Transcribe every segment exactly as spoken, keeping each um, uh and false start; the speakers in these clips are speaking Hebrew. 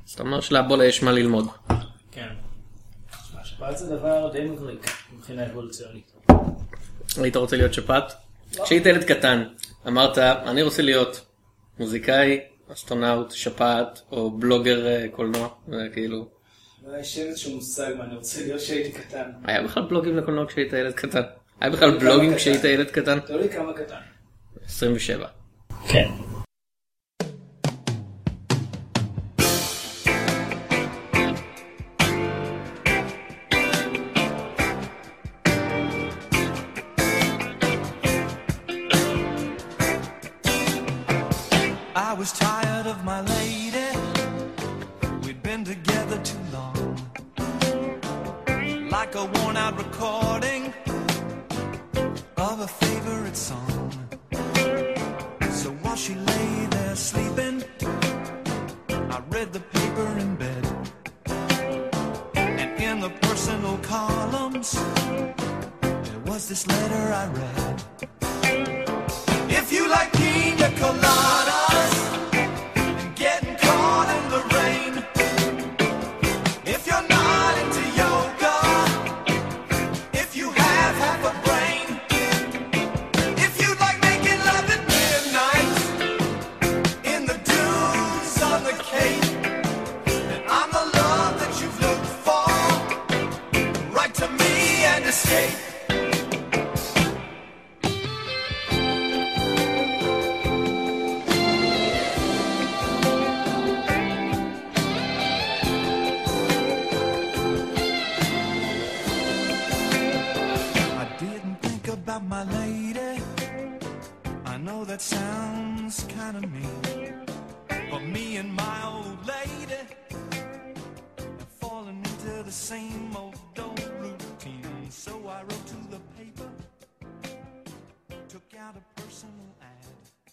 זאת אומרת שלאבולה יש מה ללמוד. כן. שפעת זה דבר די מבריק מבחינה אבולוציונית. היית רוצה להיות שפעת? כשהיית ילד קטן, אמרת, אני רוצה להיות מוזיקאי, אסטרונאוט, שפעת, או בלוגר קולנוע, וכאילו... יש איזשהו מושג מה אני רוצה להיות כשהייתי קטן. היה בכלל בלוגים לקולנוע כשהיית ילד קטן? היה בכלל בלוגים כשהיית ילד קטן? תראו כמה קטן. עשרים ושבע. כן. I was tired of my lady. We'd been together too long. Like a worn-out recording of a favorite song. So while she lay there sleeping, I read the paper in bed. And in the personal columns, there was this letter I read. If you like pina coladas and getting caught in the rain, if you're not into yoga, if you have half a brain, if you like making love at midnight in the dunes on the Cape, then I'm the love that you've looked for. Write to me and escape. My lady, I know that sounds kind of mean, but me and my old lady have fallen into the same old old routine. So I wrote to the paper, took out a personal ad.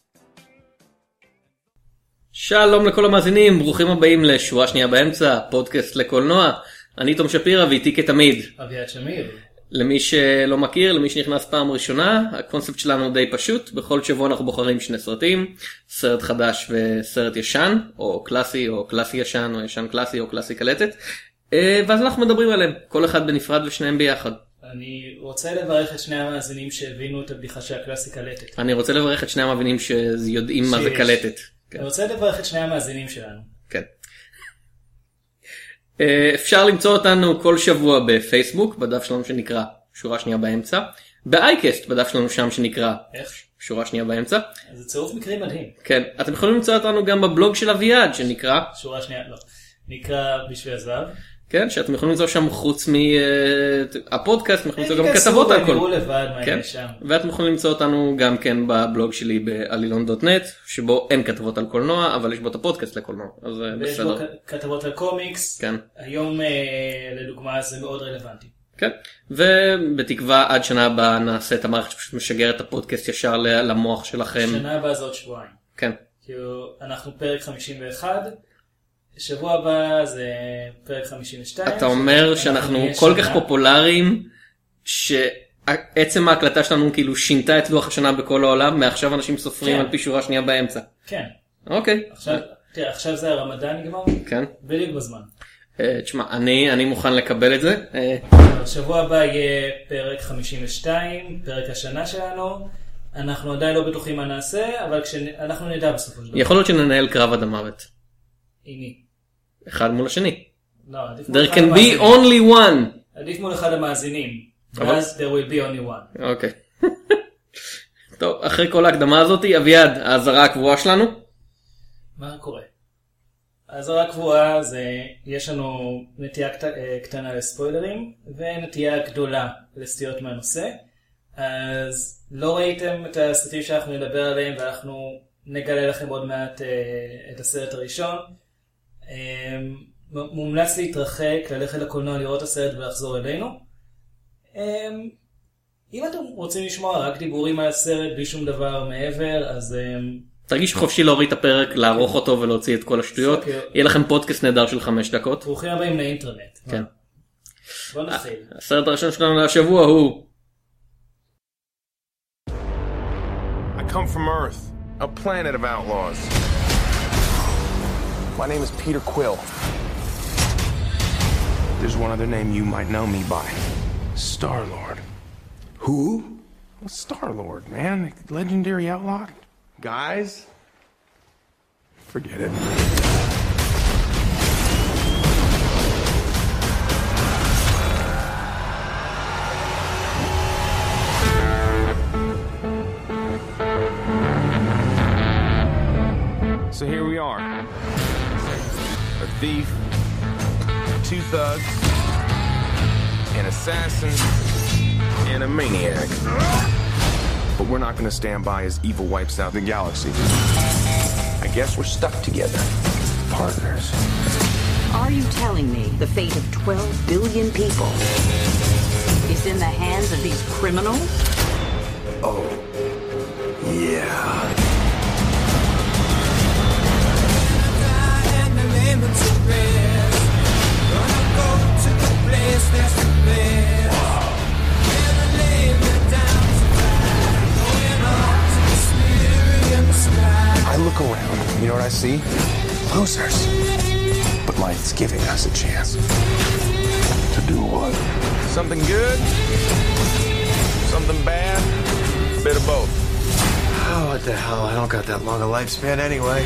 שלום לכל המאזינים, ברוכים הבאים לשורה שנייה באמצע, פודקאסט לקולנוע. אני תום שפירא ואיתי כתמיד אביעד שמיר. למי שלא מכיר, למי שנכנס פעם ראשונה, הקונספט שלנו די פשוט. בכל שבוע אנחנו בוחרים שני סרטים, סרט חדש וסרט ישן, או קלאסי או קלאסי ישן, או ישן קלאסי או קלאסי קלטת, ואז אנחנו מדברים עליהם, כל אחד בנפרד ושניהם ביחד. אני רוצה לברך את שני המאזינים שהבינו את הבדיחה של הקלאסי קלטת. אני רוצה לברך את שני המאזינים שיודעים מה זה קלטת. אני רוצה לברך את שני המאזינים שלנו. כן. אפשר למצוא אותנו כל שבוע בפייסבוק, בדף שלנו שנקרא שורה שנייה באמצע, באייקסט, בדף שלנו שם שנקרא איך? שורה שנייה באמצע. זה צירוף מקרים מדהים. כן, אתם יכולים למצוא אותנו גם בבלוג של אביעד שנקרא שורה שנייה, לא, נקרא בשביל הזהב. כן, שאתם יכולים למצוא שם חוץ מהפודקאסט, אתם יכולים למצוא גם כתבות על כל. לבד מה יש שם. ואתם יכולים למצוא אותנו גם כן בבלוג שלי בעלילון דוט נט, שבו אין כתבות על קולנוע, אבל יש בו את הפודקאסט לקולנוע, אז ויש בו בסדר. כתבות על קומיקס. כן. היום לדוגמה זה מאוד רלוונטי. כן, ובתקווה עד שנה הבאה נעשה את המערכת שפשוט משגר את הפודקאסט ישר למוח שלכם. שנה הבאה זה עוד שבועיים. כן. כאילו אנחנו פרק חמישים ואחת, שבוע הבא זה פרק חמישים ושתיים. אתה אומר שאנחנו כל כך פופולריים שעצם ההקלטה שלנו כאילו שינתה את לוח השנה בכל העולם, מעכשיו אנשים סופרים על פי שורה שנייה באמצע. כן. אוקיי. תראה, עכשיו זה הרמדאן נגמר? כן. בדיוק בזמן. תשמע, אני אני מוכן לקבל את זה. שבוע הבא יהיה פרק חמישים ושתיים, פרק השנה שלנו. אנחנו עדיין לא בטוחים מה נעשה, אבל אנחנו נדע בסופו של דבר. יכול להיות שננהל קרב עד המוות. הנה. אחד מול השני. לא, עדיף מול There אחד can be המאזינים. only one. עדיף מול אחד המאזינים. אבל- ואז there will be only one. אוקיי. טוב, אחרי כל ההקדמה הזאת, אביעד, האזהרה הקבועה שלנו. מה קורה? האזהרה קבועה זה, יש לנו נטייה קט... קטנה לספוילרים, ונטייה גדולה לסטיות מהנושא. אז לא ראיתם את הסרטים שאנחנו נדבר עליהם, ואנחנו נגלה לכם עוד מעט את הסרט הראשון. מומלץ להתרחק, ללכת לקולנוע, לראות הסרט ולחזור אלינו. אם אתם רוצים לשמוע רק דיבורים על הסרט בלי שום דבר מעבר, אז תרגיש חופשי להוריד את הפרק, לערוך אותו ולהוציא את כל השטויות. יהיה לכם פודקאסט נהדר של חמש דקות. ברוכים הבאים לאינטרנט. כן. בוא נתחיל. הסרט הראשון שלנו לשבוע הוא I come from Earth, a planet of outlaws. My name is Peter Quill. There's one other name you might know me by. Star-Lord. Who? Well, Star-Lord, man. Legendary outlaw. Guys? Forget it. So here we are. A thief, two thugs, an assassin, and a maniac. But we're not gonna stand by as evil wipes out the galaxy. I guess we're stuck together. Partners. Are you telling me the fate of twelve billion people is in the hands of these criminals? Oh, yeah. I look around, you know what I see? Losers. But life's giving us a chance. To do what? Something good, something bad, a bit of both. Oh, what the hell? I don't got that long a lifespan anyway.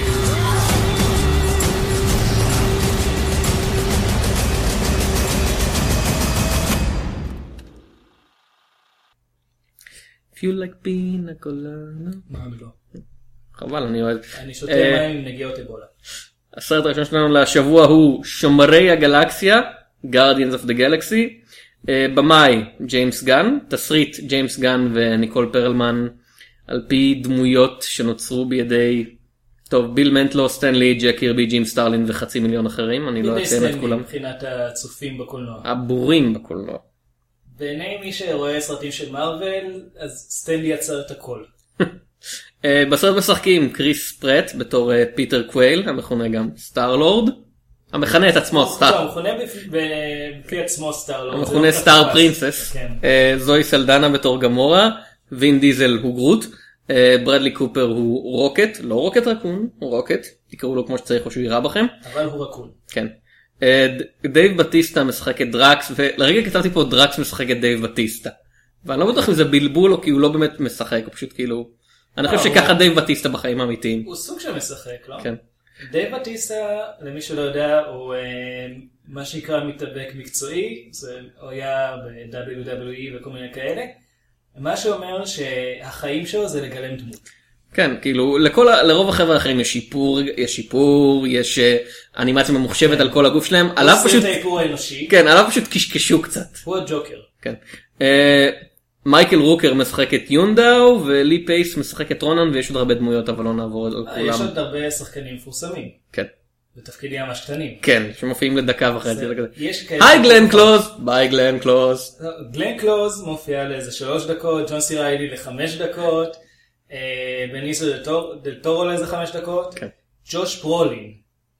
If you like pina colada. מה לא? חבל, אני אוהב. אני שותה מים עם נגיעות אבולה. הסרט הראשון שלנו לשבוע הוא שומרי הגלקסיה, Guardians of the Galaxy. במאי ג'יימס גן, תסריט ג'יימס גן וניקול פרלמן, על פי דמויות שנוצרו בידי, טוב, ביל מנטלו, סטנלי, ג'ק קירבי, ג'ים סטארלין וחצי מיליון אחרים, אני לא אציין את כולם. מבחינת הצופים בקולנוע. הבורים בקולנוע. בעיני מי שרואה סרטים של מארוול, אז סטנלי יצר את הכל. בסרט משחקים קריס פרט בתור פיטר קווייל, המכונה גם סטאר לורד, המכנה את עצמו סטאר. הוא מכונה בפי עצמו סטאר לורד. המכונה סטאר פרינסס. זוי סלדנה בתור גמורה, וין דיזל הוא גרוט, ברדלי קופר הוא רוקט, לא רוקט רקון, הוא רוקט, תקראו לו כמו שצריך או שהוא יירה בכם. אבל הוא רקון. כן. דייב בטיסטה משחק את דרקס, ולרגע כתבתי פה דרקס משחק את דייב בטיסטה. ואני לא בטוח אם זה בלבול או כי הוא לא באמת משחק, הוא פשוט כאילו, אני חושב שככה דייב בטיסטה בחיים האמיתיים. הוא סוג של משחק, לא? כן. דייב בטיסטה, למי שלא יודע, הוא מה שנקרא מתאבק מקצועי, הוא היה ב-דאבליו דאבליו אי וכל מיני כאלה, מה שאומר שהחיים שלו זה לגלם דמות. כן, כאילו, לכל, לרוב החבר'ה האחרים יש שיפור, יש שיפור, יש אנימציה ממוחשבת על כל הגוף שלהם, עליו פשוט... הוא עושה את האיפור האנושי. כן, עליו פשוט קשקשו קצת. הוא הג'וקר. כן. מייקל רוקר משחק את יונדאו, ולי פייס משחק את רונן, ויש עוד הרבה דמויות, אבל לא נעבור על כולם. יש עוד הרבה שחקנים מפורסמים. כן. בתפקידים ממש קטנים. כן, שמופיעים לדקה וחצי. היי גלן קלוז, ביי גלן קלוז. גלן קלוז מופיע לאיזה שלוש דקות, ג'ון סי ריילי לחמש דקות, בניסו דל טורו לאיזה חמש דקות, ג'וש ברולין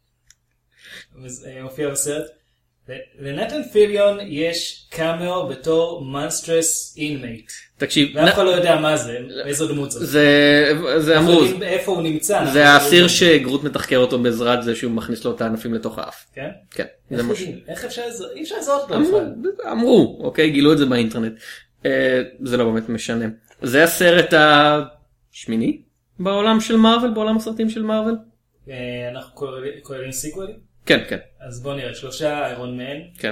מופיע בסרט. לנתן פיליון יש קאמאו בתור מונסטרס אינמייט. תקשיב, ואף אחד לא יודע מה זה, איזו דמות זאת. זה אמרו, איפה הוא נמצא. זה האסיר שגרוט מתחקר אותו בעזרת זה שהוא מכניס לו את הענפים לתוך האף. כן? כן. איך אפשר לזהות? אי אפשר לזהות לו. אמרו, אוקיי, גילו את זה באינטרנט. זה לא באמת משנה. זה הסרט השמיני בעולם של מארוול, בעולם הסרטים של מארוול. אנחנו כוללים סיקוולים? כן, כן. אז בוא נראה, שלושה איירון מן. כן.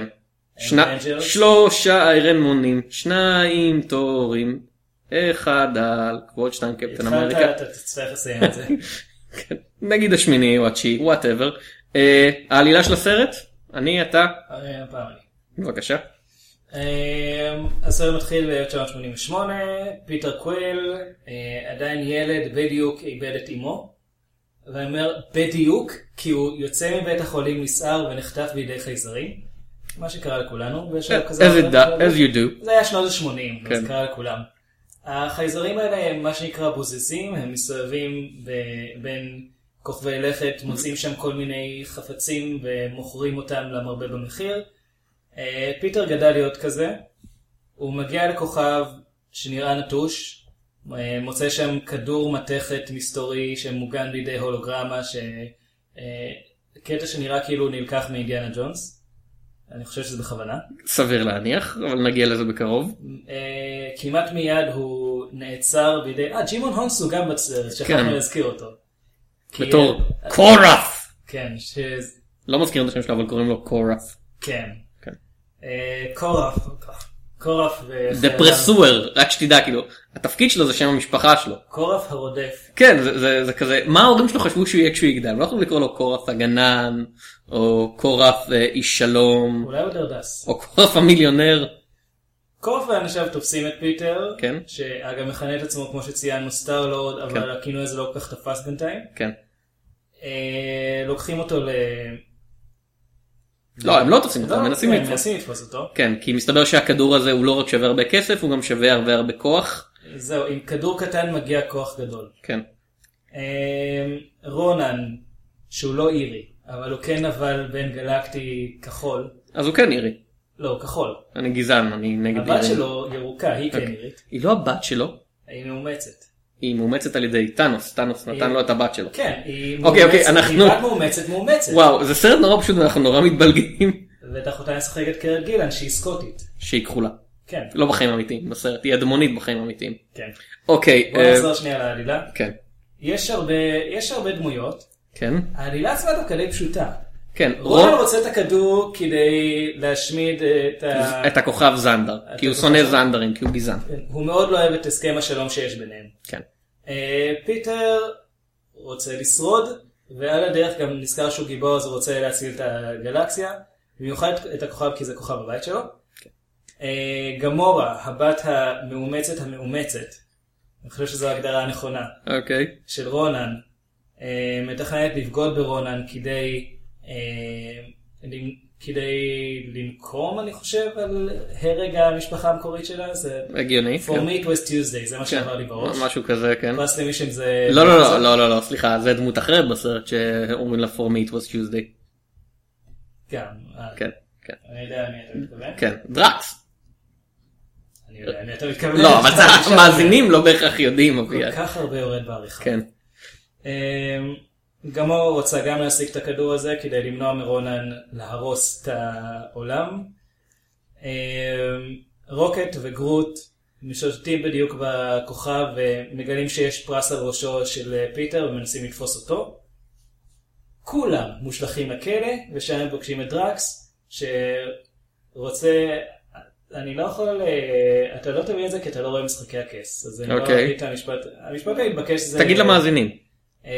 שלושה איירון מונים, שניים תורים, אחד על כבוד שתיים קפטן אמריקה. אתה תצטרך לסיים את זה. נגיד השמיני או התשיעי, whatever. העלילה של הסרט, אני, אתה. פעם אני. בבקשה. הסרט מתחיל ב-אלף תשע מאות שמונים ושמונה, פיטר קוויל, עדיין ילד, בדיוק איבד את אמו. ואני אומר בדיוק כי הוא יוצא מבית החולים נסער ונחטף בידי חייזרים, מה שקרה לכולנו בשלב כזה. As you do. זה היה שנות ה-שמונים, זה קרה לכולם. החייזרים האלה הם מה שנקרא בוזזים, הם מסתובבים בין כוכבי לכת, מוצאים שם כל מיני חפצים ומוכרים אותם למרבה במחיר. פיטר גדל להיות כזה, הוא מגיע לכוכב שנראה נטוש, מוצא שם כדור מתכת מסתורי שמוגן בידי הולוגרמה ש... קטע שנראה כאילו הוא נלקח מאינדיאנה ג'ונס. אני חושב שזה בכוונה. סביר להניח, אבל נגיע לזה בקרוב. כמעט מיד הוא נעצר בידי... אה, ג'ימון הונס הוא גם בסרט, שכחנו להזכיר אותו. בתור קורף! כן, ש... לא מזכיר את השם שלו, אבל קוראים לו קורף. כן. קורף. קורף ו... דפרסואר, רק שתדע, כאילו, התפקיד שלו זה שם המשפחה שלו. קורף הרודף. כן, זה, זה, זה כזה, מה ההורים שלו חשבו שהוא יהיה כשהוא יגדל? לא יכולים לקרוא לו קורף הגנן, או קורף איש שלום. אולי הוא דרדס. או קורף המיליונר. קורף ואנשיו תופסים את פיטר, כן. שאגב מכנה את עצמו כמו שציינו סטאר-לורד, אבל כן. הכינוי הזה לא כל כך תפס בינתיים. כן. אה, לוקחים אותו ל... לא, הם לא תופסים אותו, לא, הם מנסים כן, לתפוס. מנסים לתפוס אותו. כן, כי מסתבר שהכדור הזה הוא לא רק שווה הרבה כסף, הוא גם שווה הרבה הרבה כוח. זהו, עם כדור קטן מגיע כוח גדול. כן. רונן, שהוא לא אירי, אבל הוא כן אבל בן גלקטי כחול. אז הוא כן אירי. לא, הוא כחול. אני גזען, אני נגד אירי. הבת שלו ירוקה, היא כן אירית. היא לא הבת שלו. היא מאומצת. היא מאומצת על ידי טאנוס, טאנוס נתן לו את הבת שלו. כן, היא בת מאומצת מאומצת. וואו, זה סרט נורא פשוט, אנחנו נורא מתבלגנים. ואת אחותה משחקת קרן גילן שהיא סקוטית. שהיא כחולה. כן. לא בחיים אמיתיים, בסרט, היא אדמונית בחיים אמיתיים. כן. אוקיי. בוא נחזור שנייה לעלילה. כן. יש הרבה, יש הרבה דמויות. כן. העלילה עצמה דווקא די פשוטה. כן. רונן רוצה את הכדור כדי להשמיד את ה... את הכוכב זנדר, כי הוא שונא זנדרים, כי הוא גזען. הוא מאוד לא אוהב את הסכם השלום שיש ביניהם. כן. פיטר רוצה לשרוד, ועל הדרך גם נזכר שהוא גיבור, אז הוא רוצה להציל את הגלקסיה, במיוחד את הכוכב כי זה כוכב הבית שלו. גמורה, הבת המאומצת המאומצת, אני חושב שזו ההגדרה הנכונה, של רונן, מתכננת לבגוד ברונן כדי כדי לנקום, אני חושב, על הרג המשפחה המקורית שלה. הגיוני. For me it was Tuesday, זה מה שעבר לי בראש. משהו כזה, כן. פרס למישם זה... לא, לא, לא, לא, לא, לא, סליחה, זה דמות אחרת בסרט שאומרים לה For me it was Tuesday. גם. כן, כן. אני יודע מי אתה מתכוון. כן, דרקס. אני יודע מי אתה מתכוון. לא, אבל המאזינים לא בהכרח יודעים. כל כך הרבה יורד בעריכה. כן. גמור רוצה גם להשיג את הכדור הזה כדי למנוע מרונן להרוס את העולם. רוקט וגרוט משוטטים בדיוק בכוכב ומגלים שיש פרס על ראשו של פיטר ומנסים לתפוס אותו. כולם מושלכים לכלא ושם הם פוגשים את דרקס שרוצה... אני לא יכול... אתה לא תבין את זה כי אתה לא רואה משחקי הכס. אז אני לא ראיתי את המשפט... המשפט ההתבקש זה... תגיד למאזינים.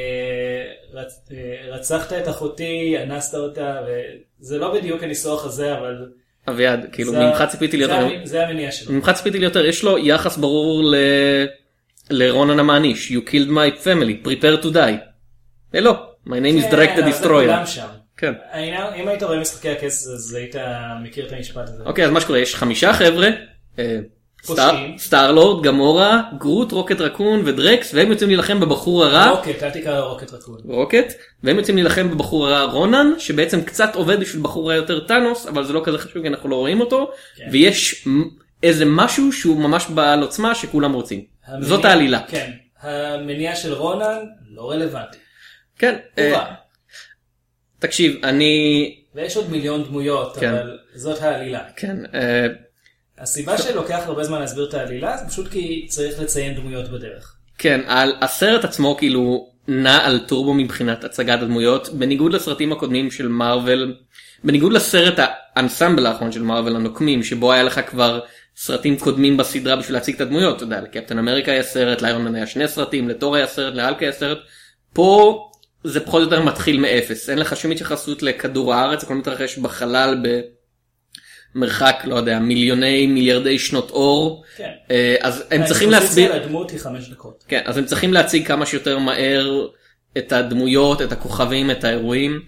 רצחת את אחותי, אנסת אותה, וזה לא בדיוק הניסוח הזה, אבל... אביעד, כאילו, ממך ציפיתי ליותר. זה המניע שלו. ממך ציפיתי ליותר, יש לו יחס ברור לרונן המעניש. You killed my family, prepare to die. לא, my name is direct the destroyer. זה כולם שם. כן. אם היית רואה משחקי הכס, אז היית מכיר את המשפט הזה. אוקיי, אז מה שקורה, יש חמישה חבר'ה, סטאר-לורד, גמורה, גרוט, רוקט רקון ודרקס, והם יוצאים להילחם בבחור הרע. רוקט, אל תקרא לו רוקט רקון. רוקט, והם יוצאים להילחם בבחור הרע רונן, שבעצם קצת עובד בשביל בחור הרע יותר טאנוס, אבל זה לא כזה חשוב כי אנחנו לא רואים אותו, ויש איזה משהו שהוא ממש בעל עוצמה שכולם רוצים. זאת העלילה. כן, המניע של רונן לא רלוונטי. כן. תקשיב, אני... ויש עוד מיליון דמויות, אבל זאת העלילה. כן. הסיבה שלוקח הרבה זמן להסביר את העלילה, זה פשוט כי צריך לציין דמויות בדרך. כן, הסרט עצמו כאילו נע על טורבו מבחינת הצגת הדמויות, בניגוד לסרטים הקודמים של מארוול, בניגוד לסרט האנסמבל האחרון של מארוול הנוקמים, שבו היה לך כבר סרטים קודמים בסדרה בשביל להציג את הדמויות, אתה יודע, לקפטן אמריקה היה סרט, לאיירון מן היה שני סרטים, לתור היה סרט, להלק היה סרט, פה זה פחות או יותר מתחיל מאפס, אין לך שום התייחסות לכדור הארץ, הכל מתרחש בחלל במרחק, לא יודע, מיליוני מיליארדי שנות אור, כן. אז הם צריכים להסביר, הדמות היא חמש דקות. כן, אז הם צריכים להציג כמה שיותר מהר את הדמויות, את הכוכבים, את האירועים.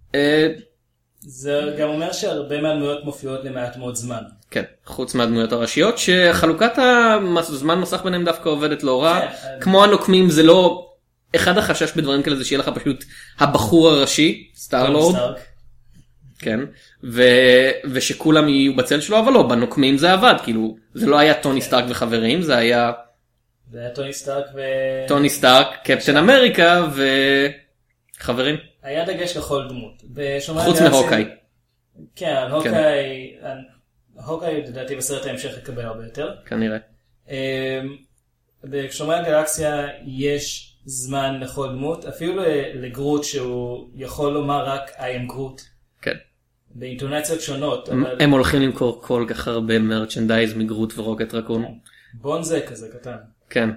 זה גם אומר שהרבה מהדמויות מופיעות למעט מאוד זמן. כן, חוץ מהדמויות הראשיות, שחלוקת הזמן מסך ביניהם דווקא עובדת לא רע, כמו הנוקמים זה לא... אחד החשש בדברים כאלה זה שיהיה לך פשוט הבחור הראשי, סטאר-לורד, כן, ושכולם יהיו בצל שלו, אבל לא, בנוקמים זה עבד, כאילו, זה לא היה טוני סטארק וחברים, זה היה... זה היה טוני סטארק ו... טוני סטארק, קפטן אמריקה וחברים. היה דגש לכל דמות. חוץ מהוקאי. כן, הוקאי, הוקאי לדעתי בסרט ההמשך יקבל הרבה יותר. כנראה. בשומרי הגלקסיה יש זמן לכל דמות, אפילו לגרוט שהוא יכול לומר רק I am גרוט. כן. באינטונציות שונות. הם, אבל... הם הולכים למכור כל כך הרבה מרצ'נדייז מגרוט ורוקט רקון. בונזה כזה קטן. כן.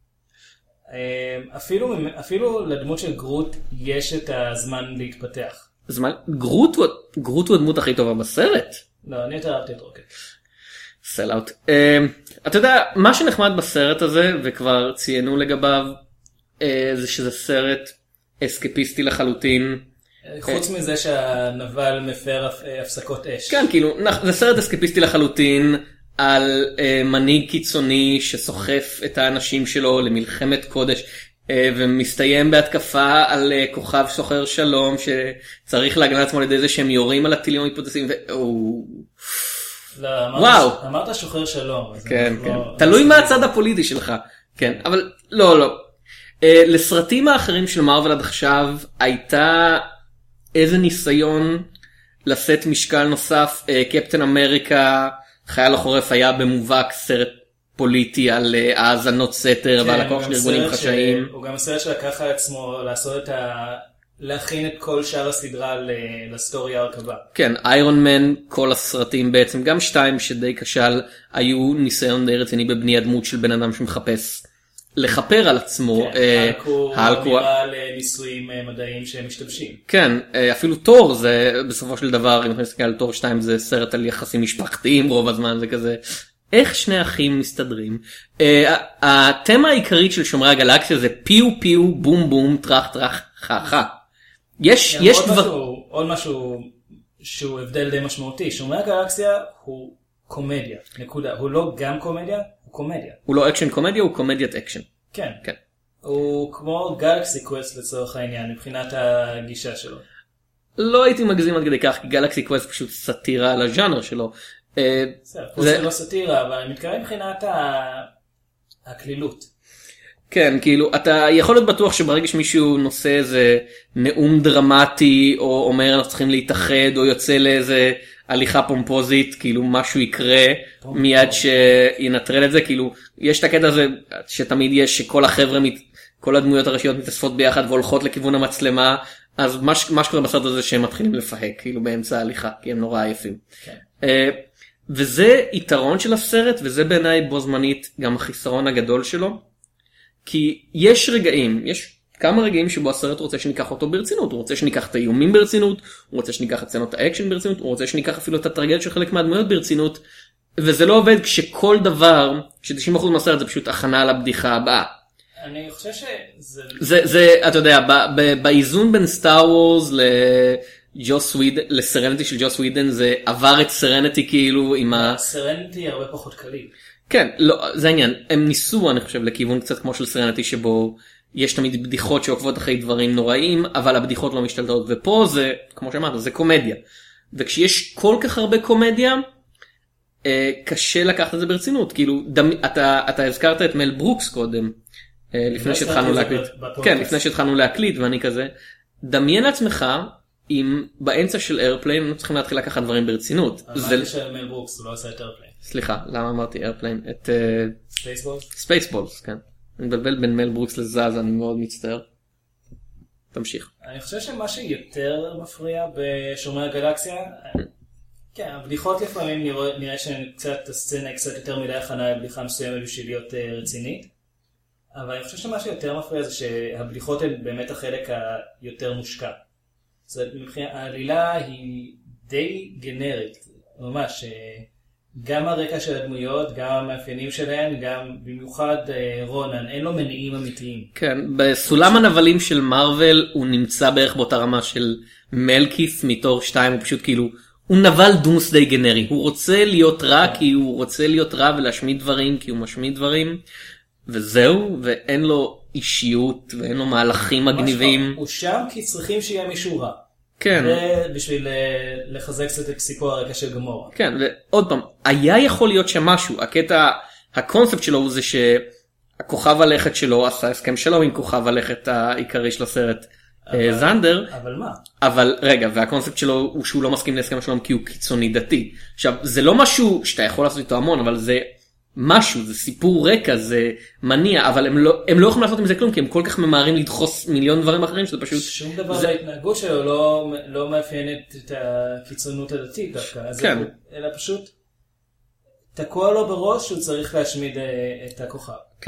אפילו, אפילו לדמות של גרוט יש את הזמן להתפתח. זמן, גרוט הוא, גרוט הוא הדמות הכי טובה בסרט. לא, אני יותר אהבתי את רוקט. סל-אוט. Uh, אתה יודע, מה שנחמד בסרט הזה, וכבר ציינו לגביו, uh, זה שזה סרט אסקפיסטי לחלוטין. חוץ uh, מזה שהנבל מפר הפסקות אש. כן, כאילו, זה סרט אסקפיסטי לחלוטין, על uh, מנהיג קיצוני שסוחף את האנשים שלו למלחמת קודש, uh, ומסתיים בהתקפה על uh, כוכב סוחר שלום, שצריך להגן עצמו על ידי זה שהם יורים על הטילים המתפוצצים, ו... לא, אמרת, וואו. אמרת שוחר שלום. כן, כן. לא... תלוי מה הצד הפוליטי שלך. כן, אבל לא, לא. Uh, לסרטים האחרים של מארוול עד עכשיו, הייתה איזה ניסיון לשאת משקל נוסף. uh, קפטן אמריקה, חייל החורף היה במובהק סרט פוליטי על uh, האזנות סתר, כן, ועל הכוח של ארגונים חשאיים. הוא גם סרט שלקח על עצמו לעשות את ה... להכין את כל שאר הסדרה לסטורי ההרכבה. כן, איירון מן, כל הסרטים בעצם, גם שתיים שדי כשל, היו ניסיון די רציני בבניית דמות של בן אדם שמחפש לכפר על עצמו. כן, האלק הוא אמירה לניסויים מדעיים שהם משתמשים. כן, אפילו תור זה בסופו של דבר, אם אנחנו נסתכל על תור שתיים, זה סרט על יחסים משפחתיים, רוב הזמן זה כזה, איך שני אחים מסתדרים. התמה העיקרית של שומרי הגלקסיה זה פיו פיו בום בום טרח טרח חכה. יש, יש עוד, דבר... משהו, עוד משהו שהוא הבדל די משמעותי. שומרי הגלקסיה הוא קומדיה, נקודה. הוא לא גם קומדיה, הוא קומדיה. הוא לא אקשן קומדיה, הוא קומדיית אקשן. כן. כן. הוא כמו גלקסי קווסט לצורך העניין, מבחינת הגישה שלו. לא הייתי מגזים עד כדי כך, כי גלקסי קווסט פשוט סאטירה על הז'אנר שלו. זה, זה לא סאטירה, אבל אני מתכוון מבחינת הכלילות. כן, כאילו, אתה יכול להיות בטוח שברגע שמישהו נושא איזה נאום דרמטי, או אומר אנחנו צריכים להתאחד, או יוצא לאיזה הליכה פומפוזית, כאילו משהו יקרה, מיד שינטרל את זה, כאילו, יש את הקטע הזה שתמיד יש שכל החבר'ה, כל הדמויות הראשיות מתאספות ביחד והולכות לכיוון המצלמה, אז מה, מה שקורה בסרט הזה שהם מתחילים לפהק, כאילו באמצע ההליכה, כי הם נורא עייפים. כן. וזה יתרון של הסרט, וזה בעיניי בו זמנית גם החיסרון הגדול שלו. כי יש רגעים, יש כמה רגעים שבו הסרט רוצה שניקח אותו ברצינות, הוא רוצה שניקח את האיומים ברצינות, הוא רוצה שניקח את סצנות האקשן ברצינות, הוא רוצה שניקח אפילו את הטרגדיה של חלק מהדמויות ברצינות, וזה לא עובד כשכל דבר, ש-תשעים אחוז מהסרט זה פשוט הכנה לבדיחה הבאה. אני חושב שזה... זה, זה, אתה יודע, באיזון בין סטאר וורס לג'וס ווידן, לסרנטי של ג'וס ווידן, זה עבר את סרנטי כאילו עם ה... סרנטי הרבה פחות קליל. כן, לא, זה העניין. הם ניסו, אני חושב, לכיוון קצת כמו של סרנטי, שבו יש תמיד בדיחות שעוקבות אחרי דברים נוראים, אבל הבדיחות לא משתלטות. ופה זה, כמו שאמרת, זה קומדיה. וכשיש כל כך הרבה קומדיה, אה, קשה לקחת את זה ברצינות. כאילו, דמ... אתה, אתה הזכרת את מל ברוקס קודם, אה, לפני שהתחלנו להקליט. כן, לפני שהתחלנו להקליט, ואני כזה, דמיין לעצמך, אם באמצע של איירפליין, אנחנו צריכים להתחיל לקחת דברים ברצינות. אמרתי של מל ברוקס, הוא לא עושה את איירפליין. סליחה, למה אמרתי איירפליין? את... ספייסבולס? ספייסבולס, כן. אני מבלבל בין מל ברוקס לזז, אני מאוד מצטער. תמשיך. אני חושב שמה שיותר מפריע בשומרי הגלקסיה, כן, הבדיחות לפעמים נראה שקצת הסצנה קצת יותר מדי הכנה לבדיחה מסוימת בשביל להיות רצינית, אבל אני חושב שמה שיותר מפריע זה שהבדיחות הן באמת החלק היותר מושקע. זאת אומרת, העלילה היא די גנרית, ממש... גם הרקע של הדמויות, גם המאפיינים שלהן, גם במיוחד רונן, אין לו מניעים אמיתיים. כן, בסולם הנבלים של מארוול הוא נמצא בערך באותה רמה של מלקיס מתור שתיים, הוא פשוט כאילו, הוא נבל דומס די גנרי, הוא רוצה להיות רע כי הוא רוצה להיות רע ולהשמיד דברים כי הוא משמיד דברים, וזהו, ואין לו אישיות ואין לו מהלכים מגניבים. הוא שם כי צריכים שיהיה מישהו רע. כן. בשביל לחזק קצת את סיפור הרקע של גמורה. כן, ועוד פעם, היה יכול להיות שמשהו, הקטע, הקונספט שלו הוא זה שהכוכב הלכת שלו עשה הסכם שלו עם כוכב הלכת העיקרי של הסרט, זנדר, אבל מה? אבל רגע, והקונספט שלו הוא שהוא לא מסכים להסכם השלום כי הוא קיצוני דתי. עכשיו, זה לא משהו שאתה יכול לעשות איתו המון, אבל זה משהו, זה סיפור רקע, זה מניע, אבל הם לא, הם לא יכולים לעשות עם זה כלום, כי הם כל כך ממהרים לדחוס מיליון דברים אחרים, שזה פשוט... שום דבר זה... בהתנהגות שלו לא, לא מאפיינת את הקיצונות הדתית דווקא, כן. זה, אלא פשוט תקוע לו בראש שהוא צריך להשמיד את הכוכב. כן.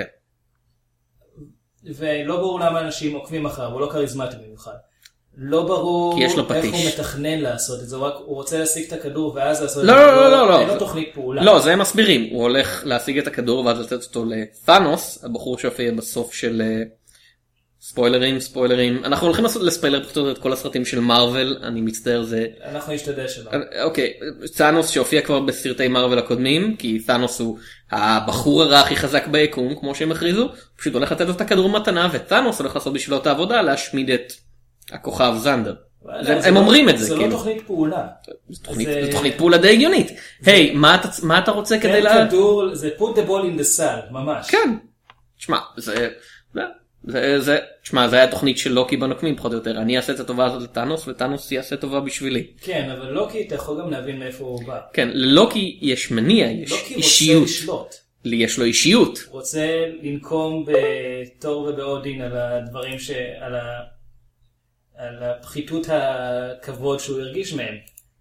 ולא ברור למה אנשים עוקבים אחריו, הוא לא כריזמטי במיוחד. לא ברור איך הוא מתכנן לעשות את זה, הוא, רק, הוא רוצה להשיג את הכדור ואז לעשות לא, את זה, לא, לא, לא, לא. אין לו תוכנית פעולה. לא, זה הם מסבירים, הוא הולך להשיג את הכדור ואז לתת אותו לת'אנוס, הבחור שהופיע בסוף של ספוילרים, ספוילרים, אנחנו הולכים לעשות לספיילר פחות את כל הסרטים של מארוול, אני מצטער זה... אנחנו נשתדל שלא. אוקיי, ת'אנוס שהופיע כבר בסרטי מארוול הקודמים, כי ת'אנוס הוא הבחור הרע הכי חזק ביקום, כמו שהם הכריזו, פשוט הולך לתת לו את הכדור מתנה, ות'אנוס הולך לעשות בשבילו את העבודה, להשמיד את הכוכב זנדר. הם אומרים את זה. זה לא תוכנית פעולה. זה תוכנית פעולה די הגיונית. היי, מה אתה רוצה כדי לה... כדור, זה put the ball in the sun, ממש. כן. תשמע, זה... זה, זה, תשמע, זה היה תוכנית של לוקי בנוקמים פחות או יותר. אני אעשה את הטובה הזאת לטאנוס, וטאנוס יעשה טובה בשבילי. כן, אבל לוקי, אתה יכול גם להבין מאיפה הוא בא. כן, ללוקי יש מניע, יש אישיות. לוקי רוצה לשלוט. לי יש לו אישיות. רוצה לנקום בתור ובאודין על הדברים ש... על ה... על הפחיתות הכבוד שהוא הרגיש מהם.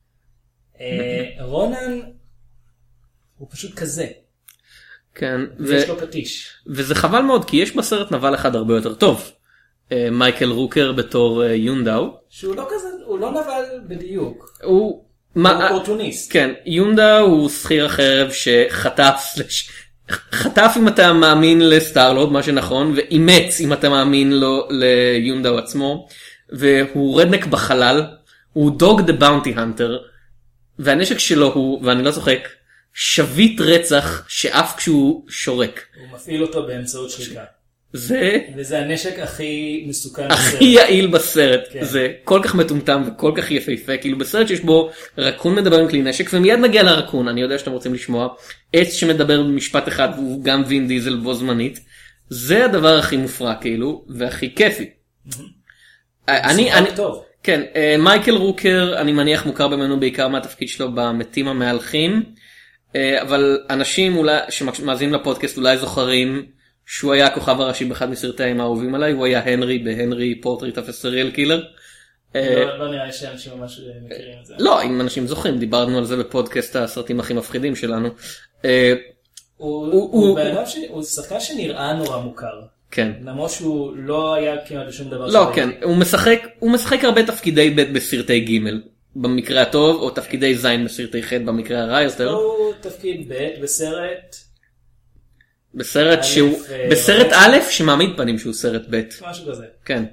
רונן הוא פשוט כזה. כן. ויש לו פטיש. וזה חבל מאוד, כי יש בסרט נבל אחד הרבה יותר טוב. מייקל רוקר בתור יונדאו. שהוא לא כזה, הוא לא נבל בדיוק. הוא... הוא אופורטוניסט. כן, יונדאו הוא שכיר החרב שחטף... חטף אם אתה מאמין לסטארלורד, מה שנכון, ואימץ אם אתה מאמין לו ליונדאו עצמו. והוא רדנק בחלל, הוא דוג דה באונטי הנטר, והנשק שלו הוא, ואני לא צוחק, שביט רצח שאף כשהוא שורק. הוא מפעיל אותו באמצעות שריקה. זה... וזה הנשק הכי מסוכן בסרט. הכי יעיל בסרט. כן. זה כל כך מטומטם וכל כך יפהפה, כאילו בסרט שיש בו רקון מדבר עם כלי נשק, ומיד נגיע לרקון, אני יודע שאתם רוצים לשמוע, עץ שמדבר במשפט אחד, והוא גם וין דיזל בו זמנית, זה הדבר הכי מופרע כאילו, והכי כיפי. אני, אני, כן, מייקל רוקר, אני מניח מוכר במנו בעיקר מהתפקיד שלו במתים המהלכים, אבל אנשים אולי, שמאזינים לפודקאסט אולי זוכרים שהוא היה הכוכב הראשי באחד מסרטים האהובים עליי, הוא היה הנרי בהנרי פורטרייט אוף א סריאל קילר. לא נראה שאנשים ממש מכירים את זה. לא, אם אנשים זוכרים, דיברנו על זה בפודקאסט הסרטים הכי מפחידים שלנו. הוא שחקן שנראה נורא מוכר. כן. למרות שהוא לא היה כמעט בשום דבר. לא, כן. הוא משחק, הוא משחק הרבה תפקידי ב' בסרטי ג' במקרה הטוב, או תפקידי ז' בסרטי ח' במקרה הרע יותר. הוא תפקיד ב' בסרט... בסרט שהוא... בסרט א' שמעמיד פנים שהוא סרט ב'. משהו כזה. כן.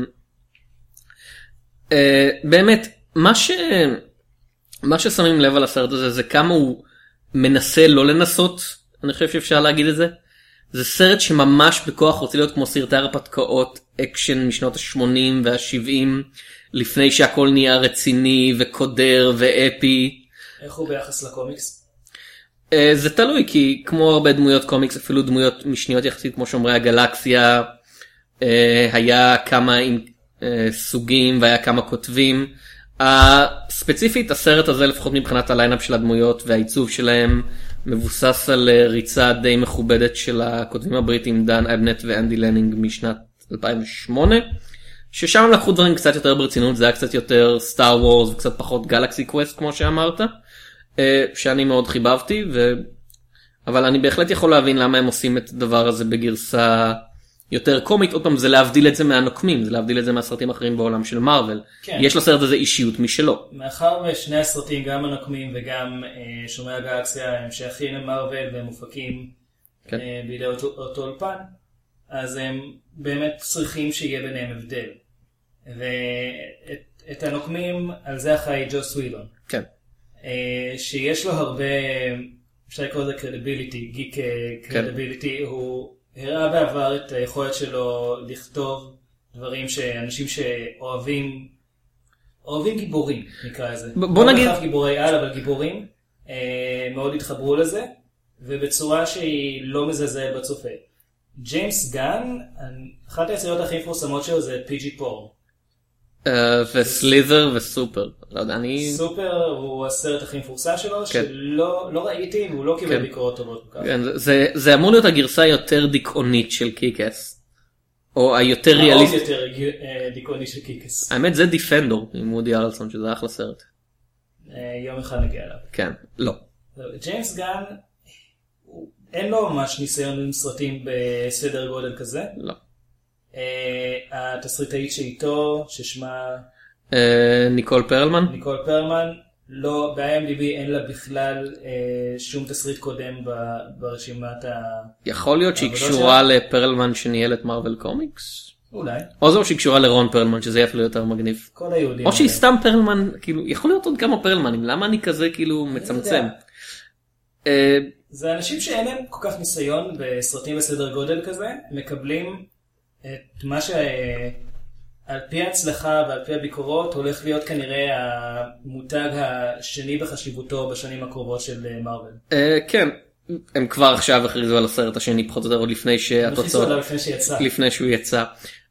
באמת, מה ש... מה ששמים לב על הסרט הזה זה כמה הוא מנסה לא לנסות, אני חושב שאפשר להגיד את זה. זה סרט שממש בכוח רוצה להיות כמו סרטי הרפתקאות אקשן משנות ה-שמונים וה-שבעים, לפני שהכל נהיה רציני וקודר ואפי. איך הוא ביחס לקומיקס? זה תלוי, כי כמו הרבה דמויות קומיקס, אפילו דמויות משניות יחסית כמו שומרי הגלקסיה, היה כמה סוגים והיה כמה כותבים. ספציפית הסרט הזה לפחות מבחינת הליינאפ של הדמויות והעיצוב שלהם מבוסס על ריצה די מכובדת של הכותבים הבריטים דן אבנט ואנדי לנינג משנת אלפיים ושמונה, ששם לקחו דברים קצת יותר ברצינות, זה היה קצת יותר סטאר וורס וקצת פחות גלקסי קווסט כמו שאמרת, שאני מאוד חיבבתי, ו... אבל אני בהחלט יכול להבין למה הם עושים את הדבר הזה בגרסה יותר קומית. עוד פעם, זה להבדיל את זה מהנוקמים, זה להבדיל את זה מהסרטים האחרים בעולם של מארוול. כן. יש לסרט הזה אישיות משלו. מאחר ושני הסרטים, גם הנוקמים וגם אה, שומרי הגלקסיה, הם שייכים למארוול והם מופקים כן. אה, בידי אותו, אותו אולפן, אז הם באמת צריכים שיהיה ביניהם הבדל. ואת את הנוקמים, על זה אחראי ג'וס ווידון. כן. אה, שיש לו הרבה, אפשר לקרוא לזה קרדיביליטי, גיק קרדיביליטי, כן. הוא... הראה בעבר את היכולת שלו לכתוב דברים שאנשים שאוהבים, אוהבים גיבורים, נקרא לזה. בוא נגיד... לא גיבורי על, אבל גיבורים, אה, מאוד התחברו לזה, ובצורה שהיא לא מזלזלת בצופה. ג'יימס גן, אחת היצירות הכי מפורסמות שלו זה פי ג'י פור. וסלית'ר וסופר. לא יודע, אני... סופר הוא הסרט הכי מפורסם שלו, שלא לא ראיתי, והוא לא קיבל ביקורות טובות. זה אמור להיות הגרסה היותר דיכאונית של קיקס. או היותר ריאליסט. עוד יותר דיכאוני של קיקס. האמת זה דיפנדור עם וודי הרלסון, שזה אחלה סרט. יום אחד נגיע אליו. כן, לא. ג'יימס גן, אין לו ממש ניסיון עם סרטים בסדר גודל כזה. לא. התסריטאית שאיתו, ששמה... ניקול פרלמן. ניקול פרלמן. לא, ב-איי אם די בי אין לה בכלל שום תסריט קודם ברשימת ה... יכול להיות שהיא קשורה לפרלמן שניהל את מרוול קומיקס? אולי. או זו שהיא קשורה לרון פרלמן, שזה יפה יותר מגניב. כל היהודים. או שהיא סתם פרלמן, כאילו, יכול להיות עוד כמה פרלמנים, למה אני כזה כאילו מצמצם? זה אנשים שאין להם כל כך ניסיון בסרטים בסדר גודל כזה, מקבלים את מה שעל פי ההצלחה ועל פי הביקורות הולך להיות כנראה המותג השני בחשיבותו בשנים הקרובות של מרוול. כן, הם כבר עכשיו הכריזו על הסרט השני פחות או יותר עוד לפני שהתוצאות, לפני שיצא. לפני שהוא יצא.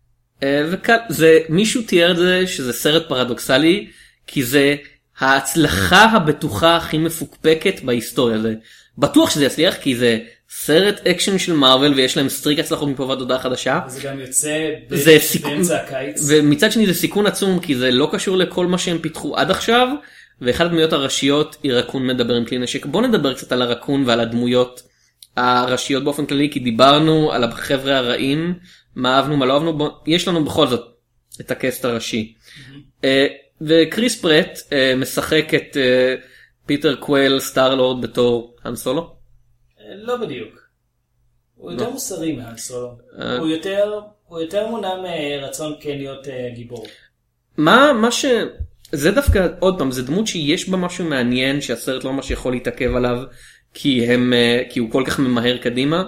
וזה, מישהו תיאר את זה שזה סרט פרדוקסלי, כי זה ההצלחה הבטוחה הכי מפוקפקת בהיסטוריה. זה בטוח שזה יצליח, כי זה סרט אקשן של מארוול ויש להם סטריק הצלחות מפה ועד הודעה חדשה. זה גם יוצא באמצע הקיץ. ומצד שני זה סיכון עצום, כי זה לא קשור לכל מה שהם פיתחו עד עכשיו, ואחד הדמויות הראשיות היא רקון מדבר עם כלי נשק. בוא נדבר קצת על הרקון ועל הדמויות הראשיות באופן כללי, כי דיברנו על החבר'ה הרעים, מה אהבנו, מה לא אהבנו, בוא, יש לנו בכל זאת את הקסט הראשי. Mm-hmm. וקריס פרט משחק את פיטר קווייל סטאר-לורד בתור האן סולו? לא בדיוק. הוא יותר מוסרי מהאן סולו. הוא יותר, הוא יותר מונע מרצון כן להיות גיבור. מה, מה ש... זה דווקא, עוד פעם, זה דמות שיש בה משהו מעניין שהסרט לא ממש יכול להתעכב עליו, כי הם, כי הוא כל כך ממהר קדימה.